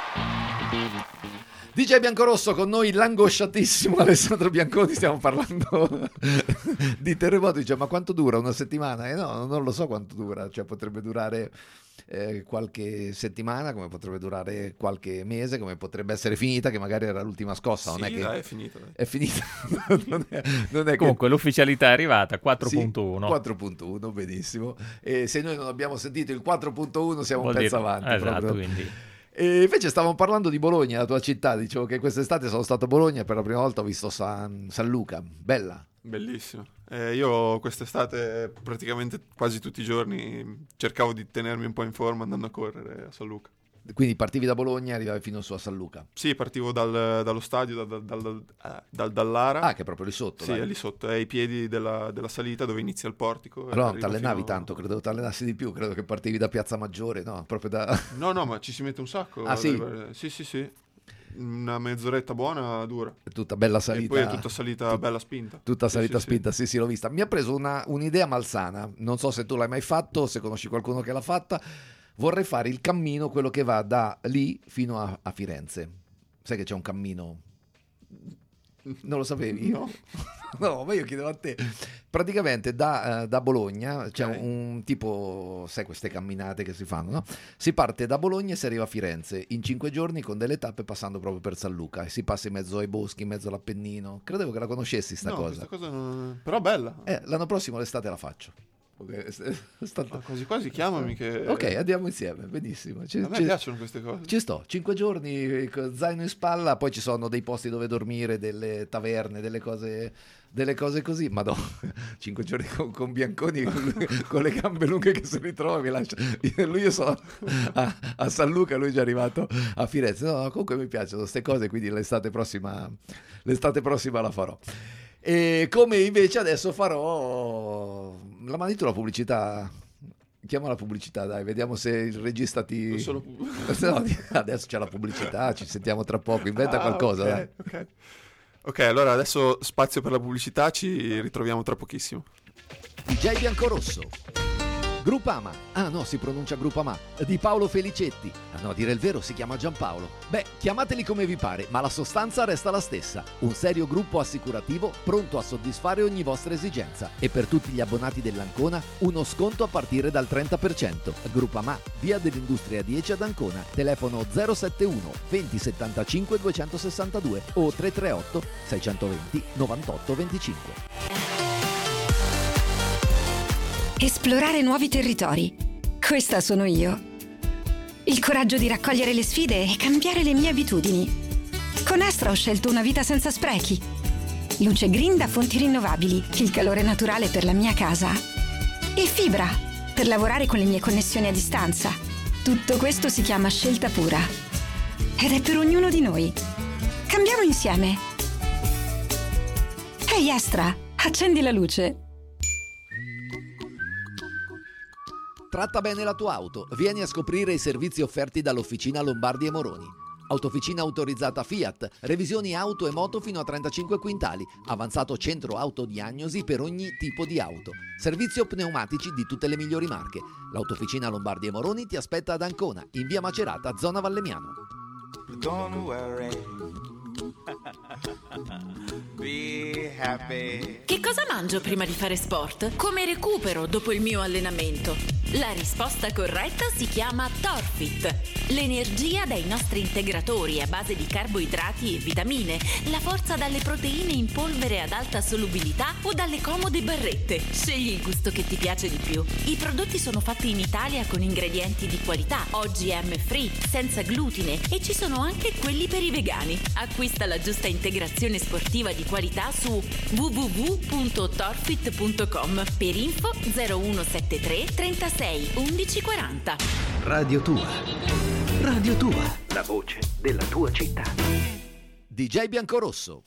B: DJ Biancorosso, con noi l'angosciatissimo Alessandro Bianconi. Stiamo parlando di terremoto. Dice, ma quanto dura? Una settimana? No, non lo so quanto dura. Cioè, potrebbe durare qualche settimana, come potrebbe durare qualche mese, come potrebbe essere finita, che magari era l'ultima scossa. Non
D: Sì,
B: è che
D: dai, è finita, dai.
B: È finita. non è
J: Comunque l'ufficialità è arrivata, 4.1.
B: Sì, 4.1, benissimo. E se noi non abbiamo sentito il 4.1 siamo
J: Vuol
B: un pezzo
J: dire-
B: avanti.
J: esatto,
B: proprio.
J: quindi.
B: E invece stavamo parlando di Bologna, la tua città. Dicevo che quest'estate sono stato a Bologna e per la prima volta ho visto San Luca. Bella.
D: Bellissimo. Io quest'estate praticamente quasi tutti i giorni cercavo di tenermi un po' in forma andando a correre a San Luca.
B: Quindi partivi da Bologna e arrivavi fino su a San Luca.
D: Sì, partivo dallo stadio, dal Dallara.
B: Ah, che è proprio lì sotto.
D: Sì,
B: dai.
D: è lì sotto, è ai piedi della salita dove inizia il portico.
B: Allora non
D: arriva
B: t'allenavi
D: fino-
B: tanto, credevo t'allenassi di più, credo che partivi da Piazza Maggiore, no? Proprio da...
D: No, ma ci si mette un sacco.
B: Ah, sì?
D: Sì. Una mezz'oretta buona dura.
B: È tutta bella salita.
D: E poi è tutta salita bella spinta.
B: Tutta salita
D: Sì.
B: spinta, sì, l'ho vista. Mi ha preso un'idea malsana, non so se tu l'hai mai fatto, se conosci qualcuno che l'ha fatta. Vorrei fare il cammino, quello che va da lì fino a Firenze. Sai che c'è un cammino? Non lo sapevi?
D: No.
B: No, ma io chiedevo a te. Praticamente da Bologna c'è
D: Ok.
B: un tipo, sai, queste camminate che si fanno, no? Si parte da Bologna e si arriva a Firenze in 5 giorni con delle tappe passando proprio per San Luca e si passa in mezzo ai boschi, in mezzo all'Appennino. Credevo che la conoscessi sta
D: No,
B: cosa.
D: questa cosa non... Però bella.
B: L'anno prossimo l'estate la faccio.
D: Ma quasi quasi chiamami che...
B: Ok, andiamo insieme, benissimo.
D: A me piacciono queste cose.
B: Ci sto, 5 giorni, zaino in spalla, poi ci sono dei posti dove dormire, delle taverne, delle cose così. Ma no, 5 giorni con Bianconi, con le gambe lunghe che si ritrova, mi lascia. Io sono a San Luca, lui è già arrivato a Firenze. No, comunque mi piacciono queste cose, quindi l'estate prossima la farò. E come invece adesso farò la mandi tu la pubblicità. Chiama la pubblicità, dai, vediamo se il regista ti... No, adesso c'è la pubblicità, ci sentiamo tra poco, inventa qualcosa.
D: Ok,
B: dai.
D: Ok, allora adesso spazio per la pubblicità, ci ritroviamo tra pochissimo.
B: DJ Biancorosso. Grupama, ah no, si pronuncia Grupama, di Paolo Felicetti. Ah no, a dire il vero si chiama Giampaolo. Beh, chiamateli come vi pare, ma la sostanza resta la stessa. Un serio gruppo assicurativo pronto a soddisfare ogni vostra esigenza. E per tutti gli abbonati dell'Ancona, uno sconto a partire dal 30%. Grupama, via dell'Industria 10 ad Ancona. Telefono 071 2075 262 o 338 620 98 25.
N: Esplorare nuovi territori. Questa sono io. Il coraggio di raccogliere le sfide e cambiare le mie abitudini. Con Astra ho scelto una vita senza sprechi. Luce green da fonti rinnovabili, il calore naturale per la mia casa. E fibra, per lavorare con le mie connessioni a distanza. Tutto questo si chiama scelta pura. Ed è per ognuno di noi. Cambiamo insieme. Ehi Astra, accendi la luce.
B: Tratta bene la tua auto, vieni a scoprire i servizi offerti dall'Officina Lombardi e Moroni. Autofficina autorizzata Fiat, revisioni auto e moto fino a 35 quintali, avanzato centro autodiagnosi per ogni tipo di auto, servizio pneumatici di tutte le migliori marche. L'Autofficina Lombardi e Moroni ti aspetta ad Ancona, in via Macerata, zona Vallemmiano.
M: Don't worry
O: Be happy.
P: Che cosa mangio prima di fare sport? Come recupero dopo il mio allenamento? La risposta corretta si chiama Torfit. L'energia dai nostri integratori a base di carboidrati e vitamine, la forza dalle proteine in polvere ad alta solubilità o dalle comode barrette. Scegli il gusto che ti piace di più. I prodotti sono fatti in Italia con ingredienti di qualità, OGM free, senza glutine e ci sono anche quelli per i vegani. Acquista la giusta integrazione sportiva di qualità su www.torfit.com. Per info 0173 36 11 40.
E: Radio Tua. Radio Tua. La voce della tua città.
B: DJ Biancorosso.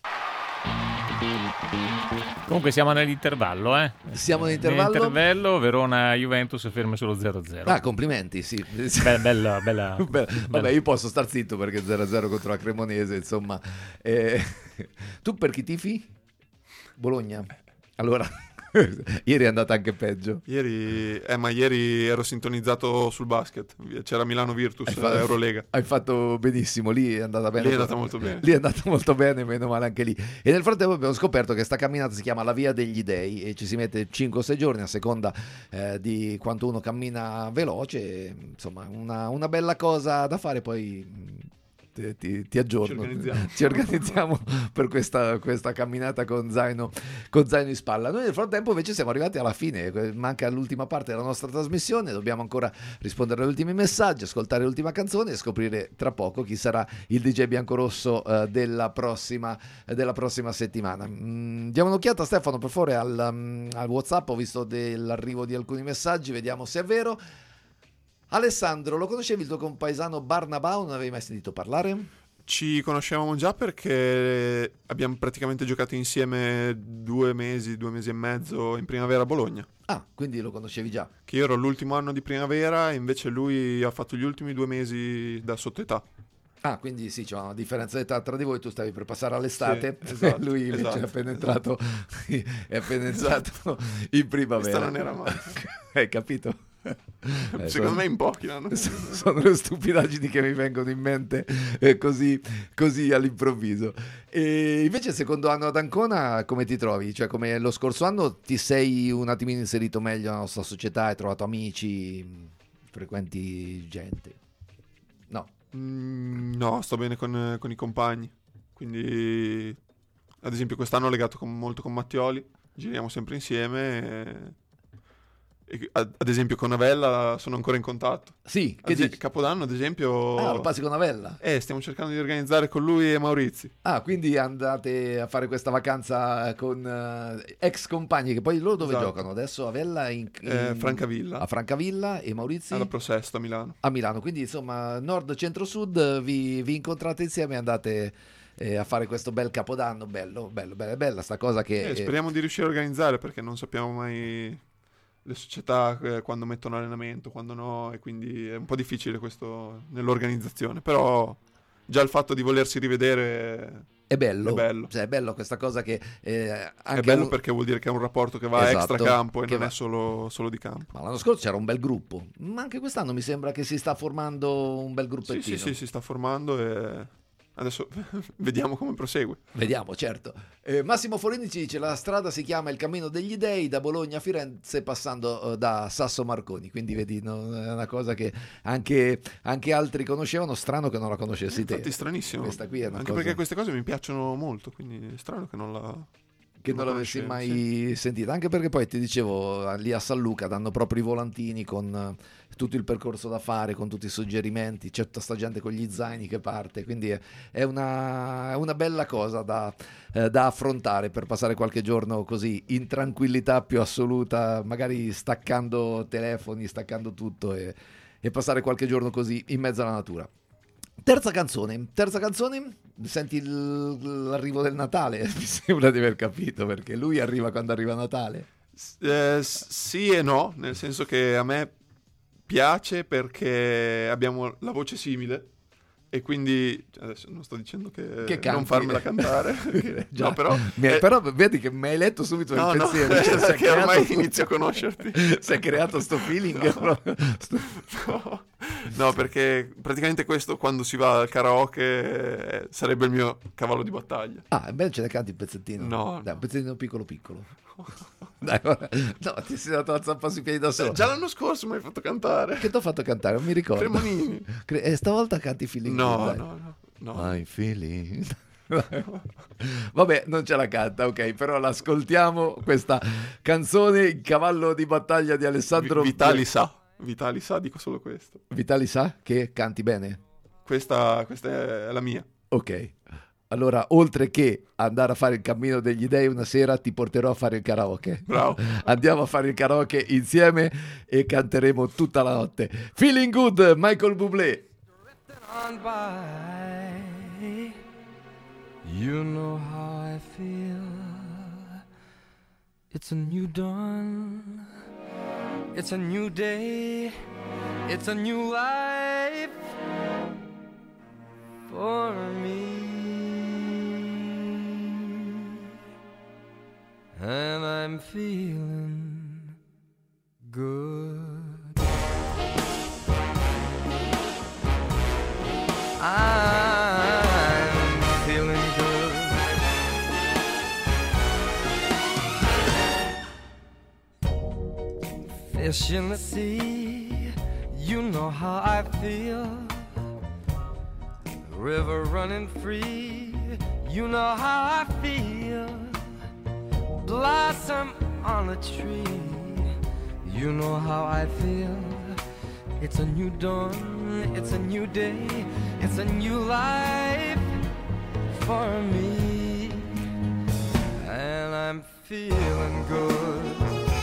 J: Comunque siamo nell'intervallo, eh?
B: Siamo nell'intervallo.
J: Nell'intervallo, Verona-Juventus ferma solo 0-0.
B: Ah, complimenti, sì.
J: Bella.
B: Vabbè, io posso star zitto perché 0-0 contro la Cremonese, insomma. Tu per chi tifi? Bologna. Allora, ieri è andata anche peggio.
D: Ieri ero sintonizzato sul basket. C'era Milano Virtus, Eurolega.
B: Hai fatto benissimo, lì è andata bene.
D: Lì è andata molto bene.
B: Lì è andata molto bene, meno male anche lì. E nel frattempo abbiamo scoperto che sta camminata si chiama la Via degli Dei e ci si mette 5-6 giorni a seconda di quanto uno cammina veloce. Insomma, una bella cosa da fare, poi ti aggiorno, ci organizziamo per questa camminata con zaino in spalla. Noi nel frattempo invece siamo arrivati alla fine, manca l'ultima parte della nostra trasmissione, dobbiamo ancora rispondere agli ultimi messaggi, ascoltare l'ultima canzone e scoprire tra poco chi sarà il DJ Biancorosso della prossima settimana. Diamo un'occhiata, Stefano, per favore al WhatsApp, ho visto l'arrivo di alcuni messaggi, vediamo se è vero. Alessandro, lo conoscevi il tuo compaesano Barnabà? Non avevi mai sentito parlare?
D: Ci conoscevamo già perché abbiamo praticamente giocato insieme 2 mesi e mezzo in primavera a Bologna.
B: Ah, quindi lo conoscevi già?
D: Che io ero l'ultimo anno di primavera e invece lui ha fatto gli ultimi 2 mesi da sottoetà.
B: Ah, quindi sì, c'è una differenza d'età tra di voi, tu stavi per passare all'estate,
D: sì, esatto,
B: lui invece
D: esatto.
B: è appena entrato in primavera.
D: Questa non era male.
B: Hai capito?
D: Secondo me in pochi l'hanno.
B: Sono le stupidaggini che mi vengono in mente così all'improvviso. E invece il secondo anno ad Ancona come ti trovi? Cioè, come lo scorso anno ti sei un attimino inserito meglio nella nostra società, hai trovato amici, frequenti gente? No.
D: No, sto bene con i compagni. Quindi ad esempio quest'anno ho legato molto con Mattioli, giriamo sempre insieme e ad esempio con Avella sono ancora in contatto.
B: Sì, che dici?
D: Capodanno ad esempio.
B: Ah, lo passi con Avella?
D: Stiamo cercando di organizzare con lui e Maurizi.
B: Ah, quindi andate a fare questa vacanza con ex compagni, che poi loro dove giocano? Adesso Avella in
D: Francavilla.
B: A Francavilla e Maurizi?
D: Alla Prosesto a Milano.
B: A Milano, quindi insomma nord, centro, sud vi incontrate insieme e andate a fare questo bel capodanno. Bella sta cosa che
D: speriamo di riuscire a organizzare, perché non sappiamo mai le società quando mettono allenamento, quando no, e quindi è un po' difficile questo nell'organizzazione, però già il fatto di volersi rivedere
B: è bello. Cioè, è bello questa cosa che
D: anche è bello perché vuol dire che è un rapporto che va extra campo e non è solo di campo.
B: Ma l'anno scorso c'era un bel gruppo, ma anche quest'anno mi sembra che si sta formando un bel gruppettino.
D: Sì, si sta formando e adesso vediamo come prosegue.
B: Vediamo, certo. Massimo Forini ci dice: la strada si chiama il Cammino degli Dei, da Bologna a Firenze passando da Sasso Marconi. Quindi vedi, no, è una cosa che anche altri conoscevano. Strano che non la conoscessi te.
D: Infatti stranissimo.
B: Questa qui è una
D: anche
B: cosa...
D: perché queste cose mi piacciono molto, quindi è strano che non
B: l'avessi mai sentita, anche perché poi ti dicevo lì a San Luca danno proprio i volantini con tutto il percorso da fare, con tutti i suggerimenti, c'è tutta sta gente con gli zaini che parte, quindi è una bella cosa da affrontare per passare qualche giorno così in tranquillità più assoluta, magari staccando telefoni, staccando tutto e passare qualche giorno così in mezzo alla natura. Terza canzone, senti l'arrivo del Natale, mi sembra di aver capito, perché lui arriva quando arriva Natale.
D: Sì e no, nel senso che a me piace perché abbiamo la voce simile e quindi adesso non sto dicendo che non farmela cantare.
B: Già,
D: no, però
B: vedi che mi hai letto subito il pensiero.
D: No, che ormai inizio a conoscerti.
B: Si è creato sto feeling.
D: No. No, perché praticamente questo, quando si va al karaoke, sarebbe il mio cavallo di battaglia.
B: Ah, beh, ce ne canti un pezzettino?
D: No.
B: Dai, un pezzettino piccolo. Dai, ora. No, ti sei dato la zappa sui piedi da solo.
D: Già l'anno scorso mi hai fatto cantare.
B: Che ti ho fatto cantare? Non mi ricordo.
D: Cremonini.
B: E stavolta canti Feeling Good, dai.
D: No.
B: I'm feeling... Vabbè, non ce la canta, ok, però l'ascoltiamo questa canzone, Il cavallo di battaglia di Alessandro
D: Vitali sa, dico solo questo.
B: Vitali sa che canti bene?
D: Questa è la mia.
B: Ok, allora oltre che andare a fare il cammino degli dei, una sera ti porterò a fare il karaoke.
D: Bravo.
B: Andiamo a fare il karaoke insieme e canteremo tutta la notte. Feeling Good, Michael Bublé.
M: On by, you know how I feel. It's a new dawn, it's a new day, it's a new life for me. And I'm feeling good. I'm feeling good. Fish in the sea, you know how I feel. River running free, you know how I feel. Blossom on a tree, you know how I feel. It's a new dawn, it's a new day, it's a new life for me. And I'm feeling good.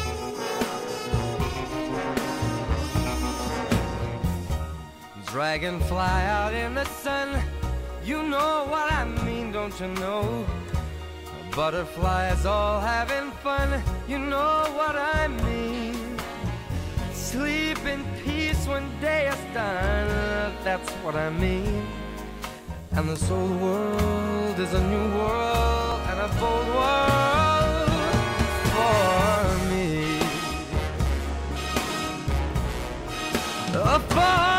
M: Dragonfly out in the sun, you know what I mean, don't you know? Butterflies all having fun, you know what I mean. Sleep in peace when day is done, that's what I mean. And this old world is a new world and a bold world for me. For me.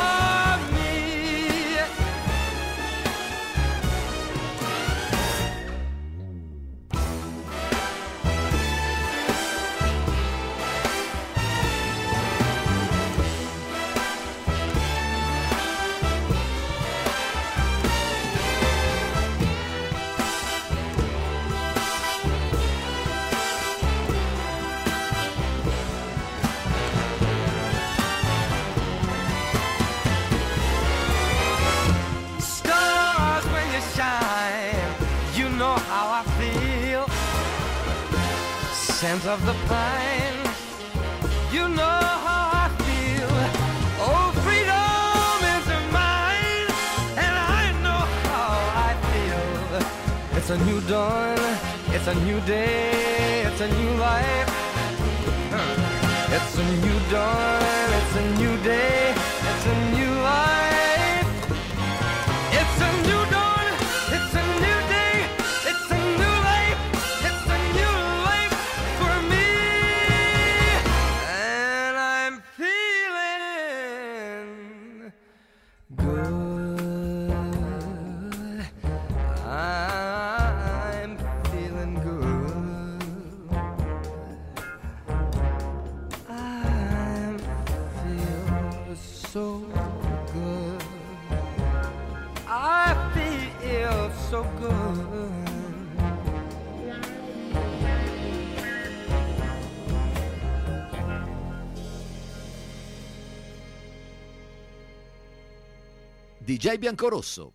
M: Scent of the pine, you know how I feel. Oh, freedom is mine, and I know how I feel. It's a new dawn, it's a new day, it's a new life. It's a new dawn, it's a new day, it's a new life. It's a new dawn, it's a new day, it's a new life. It's a new life for me, and I'm feeling good. I'm feeling good. I feel so good. I feel so good.
B: DJ Biancorosso.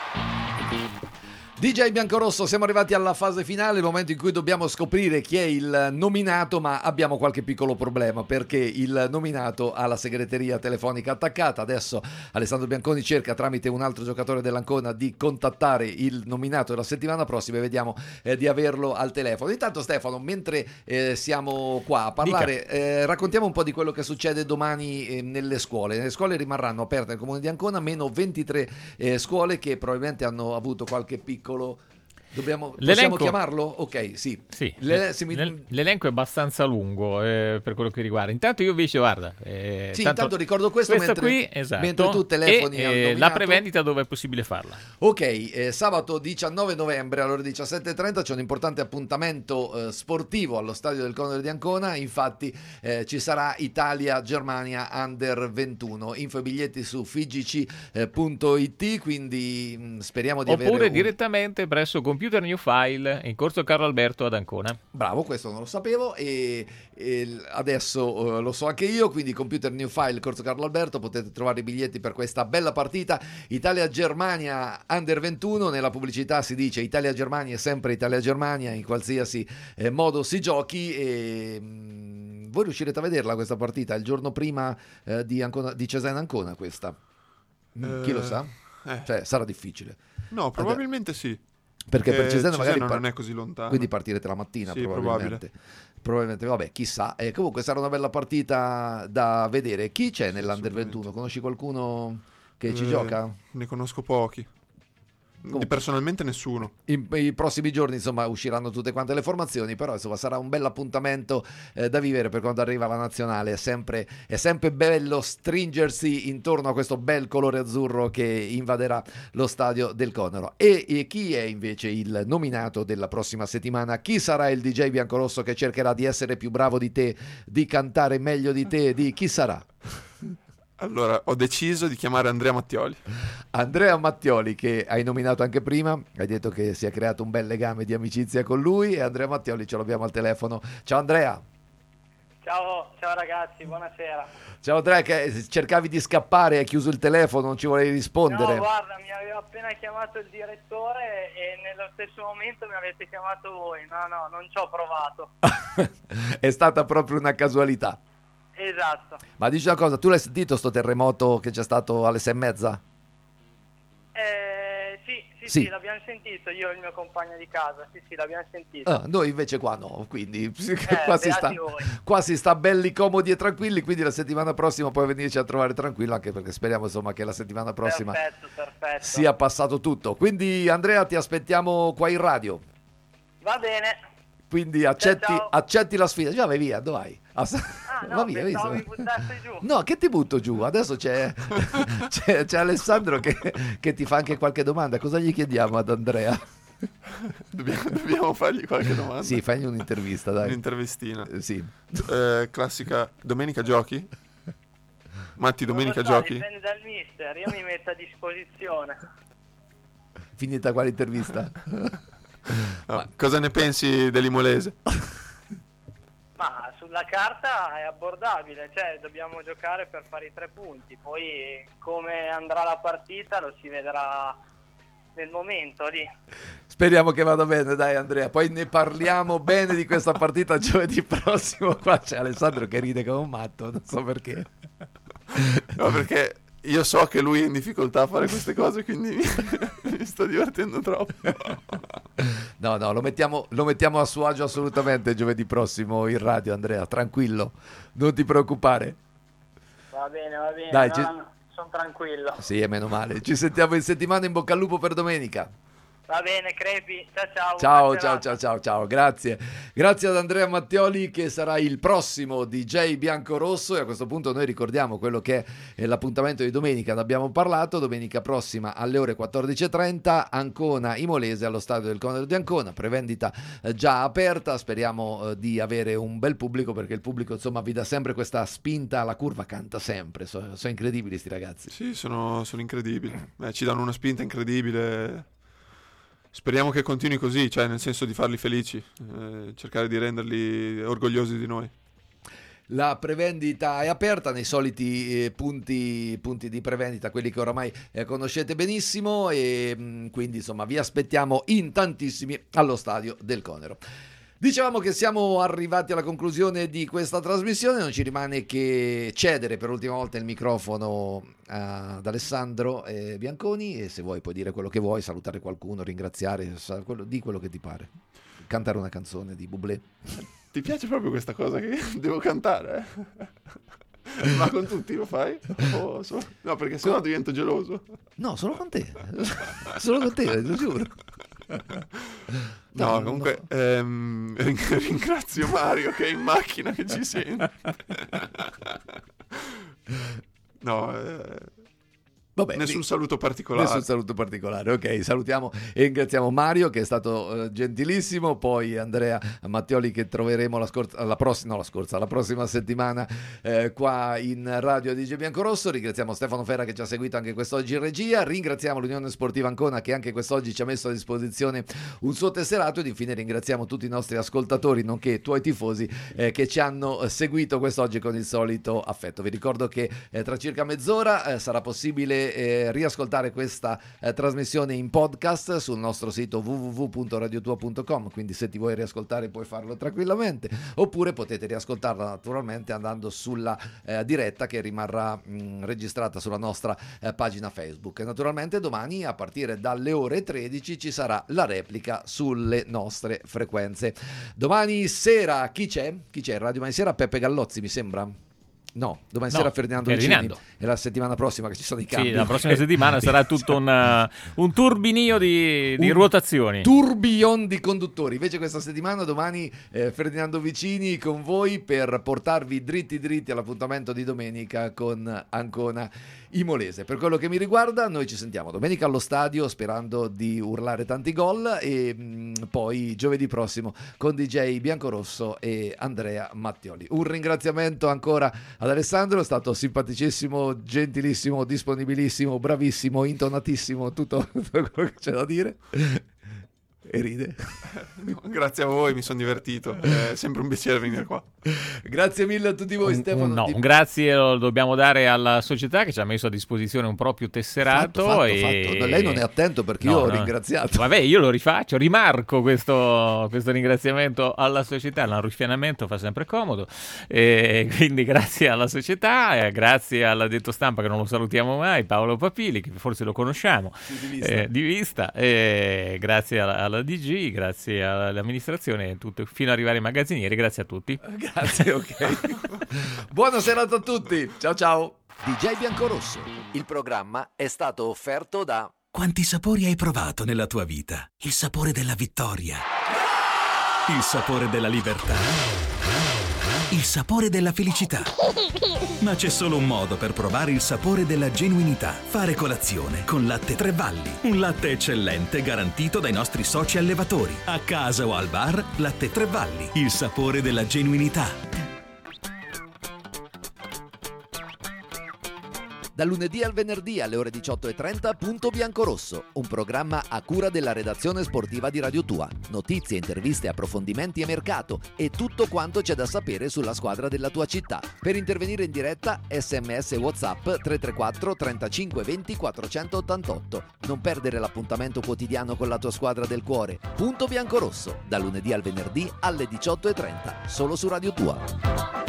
B: DJ Biancorosso, siamo arrivati alla fase finale, il momento in cui dobbiamo scoprire chi è il nominato, ma abbiamo qualche piccolo problema perché il nominato ha la segreteria telefonica attaccata. Adesso Alessandro Bianconi cerca tramite un altro giocatore dell'Ancona di contattare il nominato della settimana prossima e vediamo di averlo al telefono. Intanto Stefano, mentre siamo qua a parlare, raccontiamo un po' di quello che succede domani nelle scuole. Le scuole rimarranno aperte nel comune di Ancona, meno 23 scuole che probabilmente hanno avuto qualche piccolo Possiamo chiamarlo? Ok, sì.
J: L'elenco è abbastanza lungo per quello che riguarda. Intanto io invece, guarda,
B: intanto ricordo questo
J: qui, esatto,
B: mentre tu telefoni
J: e la prevendita dove è possibile farla.
B: Ok, sabato 19 novembre alle ore 17:30 c'è un importante appuntamento sportivo allo stadio del Conero di Ancona. Infatti ci sarà Italia-Germania Under 21. Info e biglietti su figc.it, quindi speriamo di avere...
J: Oppure direttamente presso Computer New File in corso Carlo Alberto ad Ancona.
B: Bravo, questo non lo sapevo e adesso lo so anche io, quindi Computer New File, corso Carlo Alberto, potete trovare i biglietti per questa bella partita Italia-Germania Under 21. Nella pubblicità si dice Italia-Germania è sempre Italia-Germania, in qualsiasi modo si giochi, e voi riuscirete a vederla questa partita il giorno prima di Cesena Ancona, questa? Chi lo sa? Cioè, sarà difficile.
D: No, probabilmente sì.
B: Perché per Cesena magari
D: non è così lontano.
B: Quindi partirete la mattina,
D: sì,
B: probabilmente. Probabilmente, vabbè, chissà. Comunque sarà una bella partita da vedere. Chi c'è nell'Under 21? Conosci qualcuno che ci gioca?
D: Ne conosco pochi. Personalmente nessuno.
B: I prossimi giorni, insomma, usciranno tutte quante le formazioni, però insomma sarà un bel appuntamento da vivere per quando arriva la nazionale. È sempre bello stringersi intorno a questo bel colore azzurro che invaderà lo stadio del Conero. E chi è invece il nominato della prossima settimana? Chi sarà il DJ biancorosso che cercherà di essere più bravo di te, di cantare meglio di te? Chi sarà?
D: Allora, ho deciso di chiamare Andrea Mattioli.
B: Andrea Mattioli, che hai nominato anche prima, hai detto che si è creato un bel legame di amicizia con lui, e Andrea Mattioli ce l'abbiamo al telefono. Ciao Andrea.
Q: Ciao ragazzi, buonasera.
B: Ciao Andrea, che cercavi di scappare, hai chiuso il telefono, non ci volevi rispondere.
Q: No, guarda, mi aveva appena chiamato il direttore e nello stesso momento mi avete chiamato voi. No, non ci ho provato.
B: È stata proprio una casualità.
Q: Esatto.
B: Ma dici una cosa, tu l'hai sentito sto terremoto che c'è stato alle 6:30?
Q: Sì, l'abbiamo sentito, io e il mio compagno di casa, sì, l'abbiamo sentito.
B: Noi invece qua no, quindi qua si sta belli comodi e tranquilli, quindi la settimana prossima puoi venirci a trovare tranquillo, anche perché speriamo insomma che la settimana prossima
Q: perfetto.
B: sia passato tutto. Quindi Andrea, ti aspettiamo qua in radio.
Q: Va bene.
B: Quindi accetti la sfida. Già vai via, dove vai?
Q: No, pensavo mi buttassi giù.
B: No, che ti butto giù? Adesso c'è Alessandro che ti fa anche qualche domanda. Cosa gli chiediamo ad Andrea?
D: Dobbiamo fargli qualche domanda.
B: Sì, fagli un'intervista, dai.
D: Un'intervistina.
B: Sì.
D: Classica. Domenica giochi? Matti, domenica giochi?
Q: Dipende dal mister, io mi metto a disposizione.
B: Finita qua l'intervista?
D: Cosa ne pensi dell'Imolese?
Q: Ma sulla carta è abbordabile, cioè dobbiamo giocare per fare i 3 punti, poi come andrà la partita lo si vedrà nel momento lì.
B: Speriamo che vada bene, dai Andrea, poi ne parliamo bene di questa partita giovedì prossimo. Qua c'è Alessandro che ride come un matto, non so perché.
D: No, perché io so che lui è in difficoltà a fare queste cose, quindi mi sto divertendo troppo.
B: No, lo mettiamo a suo agio assolutamente giovedì prossimo in radio, Andrea, tranquillo, non ti preoccupare.
Q: Va bene,
B: dai,
Q: sono tranquillo.
B: Sì, è meno male. Ci sentiamo in settimana, in bocca al lupo per domenica.
Q: Va bene, Crepi, ciao.
B: Grazie ad Andrea Mattioli, che sarà il prossimo DJ biancorosso. E a questo punto noi ricordiamo quello che è l'appuntamento di domenica, ne abbiamo parlato, domenica prossima alle ore 14:30, Ancona Imolese allo stadio del Conero di Ancona, prevendita già aperta, speriamo di avere un bel pubblico, perché il pubblico insomma vi dà sempre questa spinta, la curva canta sempre, sono incredibili sti ragazzi.
D: Sì, sono incredibili, ci danno una spinta incredibile. Speriamo che continui così, cioè nel senso di farli felici, cercare di renderli orgogliosi di noi.
B: La prevendita è aperta nei soliti punti di prevendita, quelli che oramai conoscete benissimo, e quindi insomma vi aspettiamo in tantissimi allo stadio del Conero. Dicevamo che siamo arrivati alla conclusione di questa trasmissione, non ci rimane che cedere per l'ultima volta il microfono ad Alessandro Bianconi, e se vuoi puoi dire quello che vuoi, salutare qualcuno, ringraziare, di quello che ti pare, cantare una canzone di Bublé.
D: Ti piace proprio questa cosa che devo cantare? Ma con tutti lo fai? No, perché sennò divento geloso.
B: No, solo con te, lo giuro.
D: No, comunque ringrazio Mario che è in macchina che ci sente.
B: Vabbè,
D: nessun saluto particolare.
B: Nessun saluto particolare, ok. Salutiamo e ringraziamo Mario che è stato gentilissimo. Poi Andrea Mattioli che troveremo la prossima settimana qua in radio DJ Biancorosso. Ringraziamo Stefano Ferra che ci ha seguito anche quest'oggi in regia. Ringraziamo l'Unione Sportiva Ancona che anche quest'oggi ci ha messo a disposizione un suo tesserato. Ed infine ringraziamo tutti i nostri ascoltatori nonché tuoi tifosi che ci hanno seguito quest'oggi con il solito affetto. Vi ricordo che tra circa mezz'ora sarà possibile riascoltare questa trasmissione in podcast sul nostro sito www.radiotua.com, quindi se ti vuoi riascoltare puoi farlo tranquillamente, oppure potete riascoltarla naturalmente andando sulla diretta che rimarrà registrata sulla nostra pagina Facebook. E naturalmente domani a partire dalle ore 13 ci sarà la replica sulle nostre frequenze. Domani sera chi c'è? Domani sera Peppe Gallozzi mi sembra? No, domani sera Ferdinando Vicini. È la settimana prossima che ci sono i cambi.
J: Sì, la prossima settimana sarà tutto un turbinio di ruotazioni.
B: Tourbillon di conduttori. Invece questa settimana, domani, Ferdinando Vicini con voi per portarvi dritti all'appuntamento di domenica con Ancona Imolese. Per quello che mi riguarda, noi ci sentiamo domenica allo stadio sperando di urlare tanti gol e poi giovedì prossimo con DJ Biancorosso e Andrea Mattioli. Un ringraziamento ancora ad Alessandro, è stato simpaticissimo, gentilissimo, disponibilissimo, bravissimo, intonatissimo, tutto quello che c'è da dire. E ride.
D: No, grazie a voi, mi sono divertito, è sempre un piacere venire qua.
B: Grazie mille a tutti voi, Stefano.
J: Un grazie lo dobbiamo dare alla società che ci ha messo a disposizione un proprio tesserato.
B: Fatto. Lei non è attento perché io ho ringraziato.
J: Vabbè, io lo rifaccio, rimarco questo ringraziamento alla società. L'arruffianamento fa sempre comodo, quindi grazie alla società, grazie all'addetto stampa che non lo salutiamo mai, Paolo Papili, che forse lo conosciamo di vista, grazie alla DG, grazie all'amministrazione, tutto, fino ad arrivare ai magazzinieri. Grazie a tutti.
B: Grazie, ok. Buona serata a tutti. Ciao. DJ Biancorosso. Il programma è stato offerto da...
C: Quanti sapori hai provato nella tua vita? Il sapore della vittoria, il sapore della libertà, il sapore della felicità. Ma c'è solo un modo per provare il sapore della genuinità: fare colazione con Latte Tre Valli. Un latte eccellente garantito dai nostri soci allevatori. A casa o al bar, Latte Tre Valli, il sapore della genuinità.
B: Dal lunedì al venerdì alle ore 18:30 Punto Biancorosso, un programma a cura della redazione sportiva di Radio Tua. Notizie, interviste, approfondimenti e mercato e tutto quanto c'è da sapere sulla squadra della tua città. Per intervenire in diretta, SMS e WhatsApp 334 35 20 488. Non perdere l'appuntamento quotidiano con la tua squadra del cuore. Punto Biancorosso, dal lunedì al venerdì alle 18:30, solo su Radio Tua.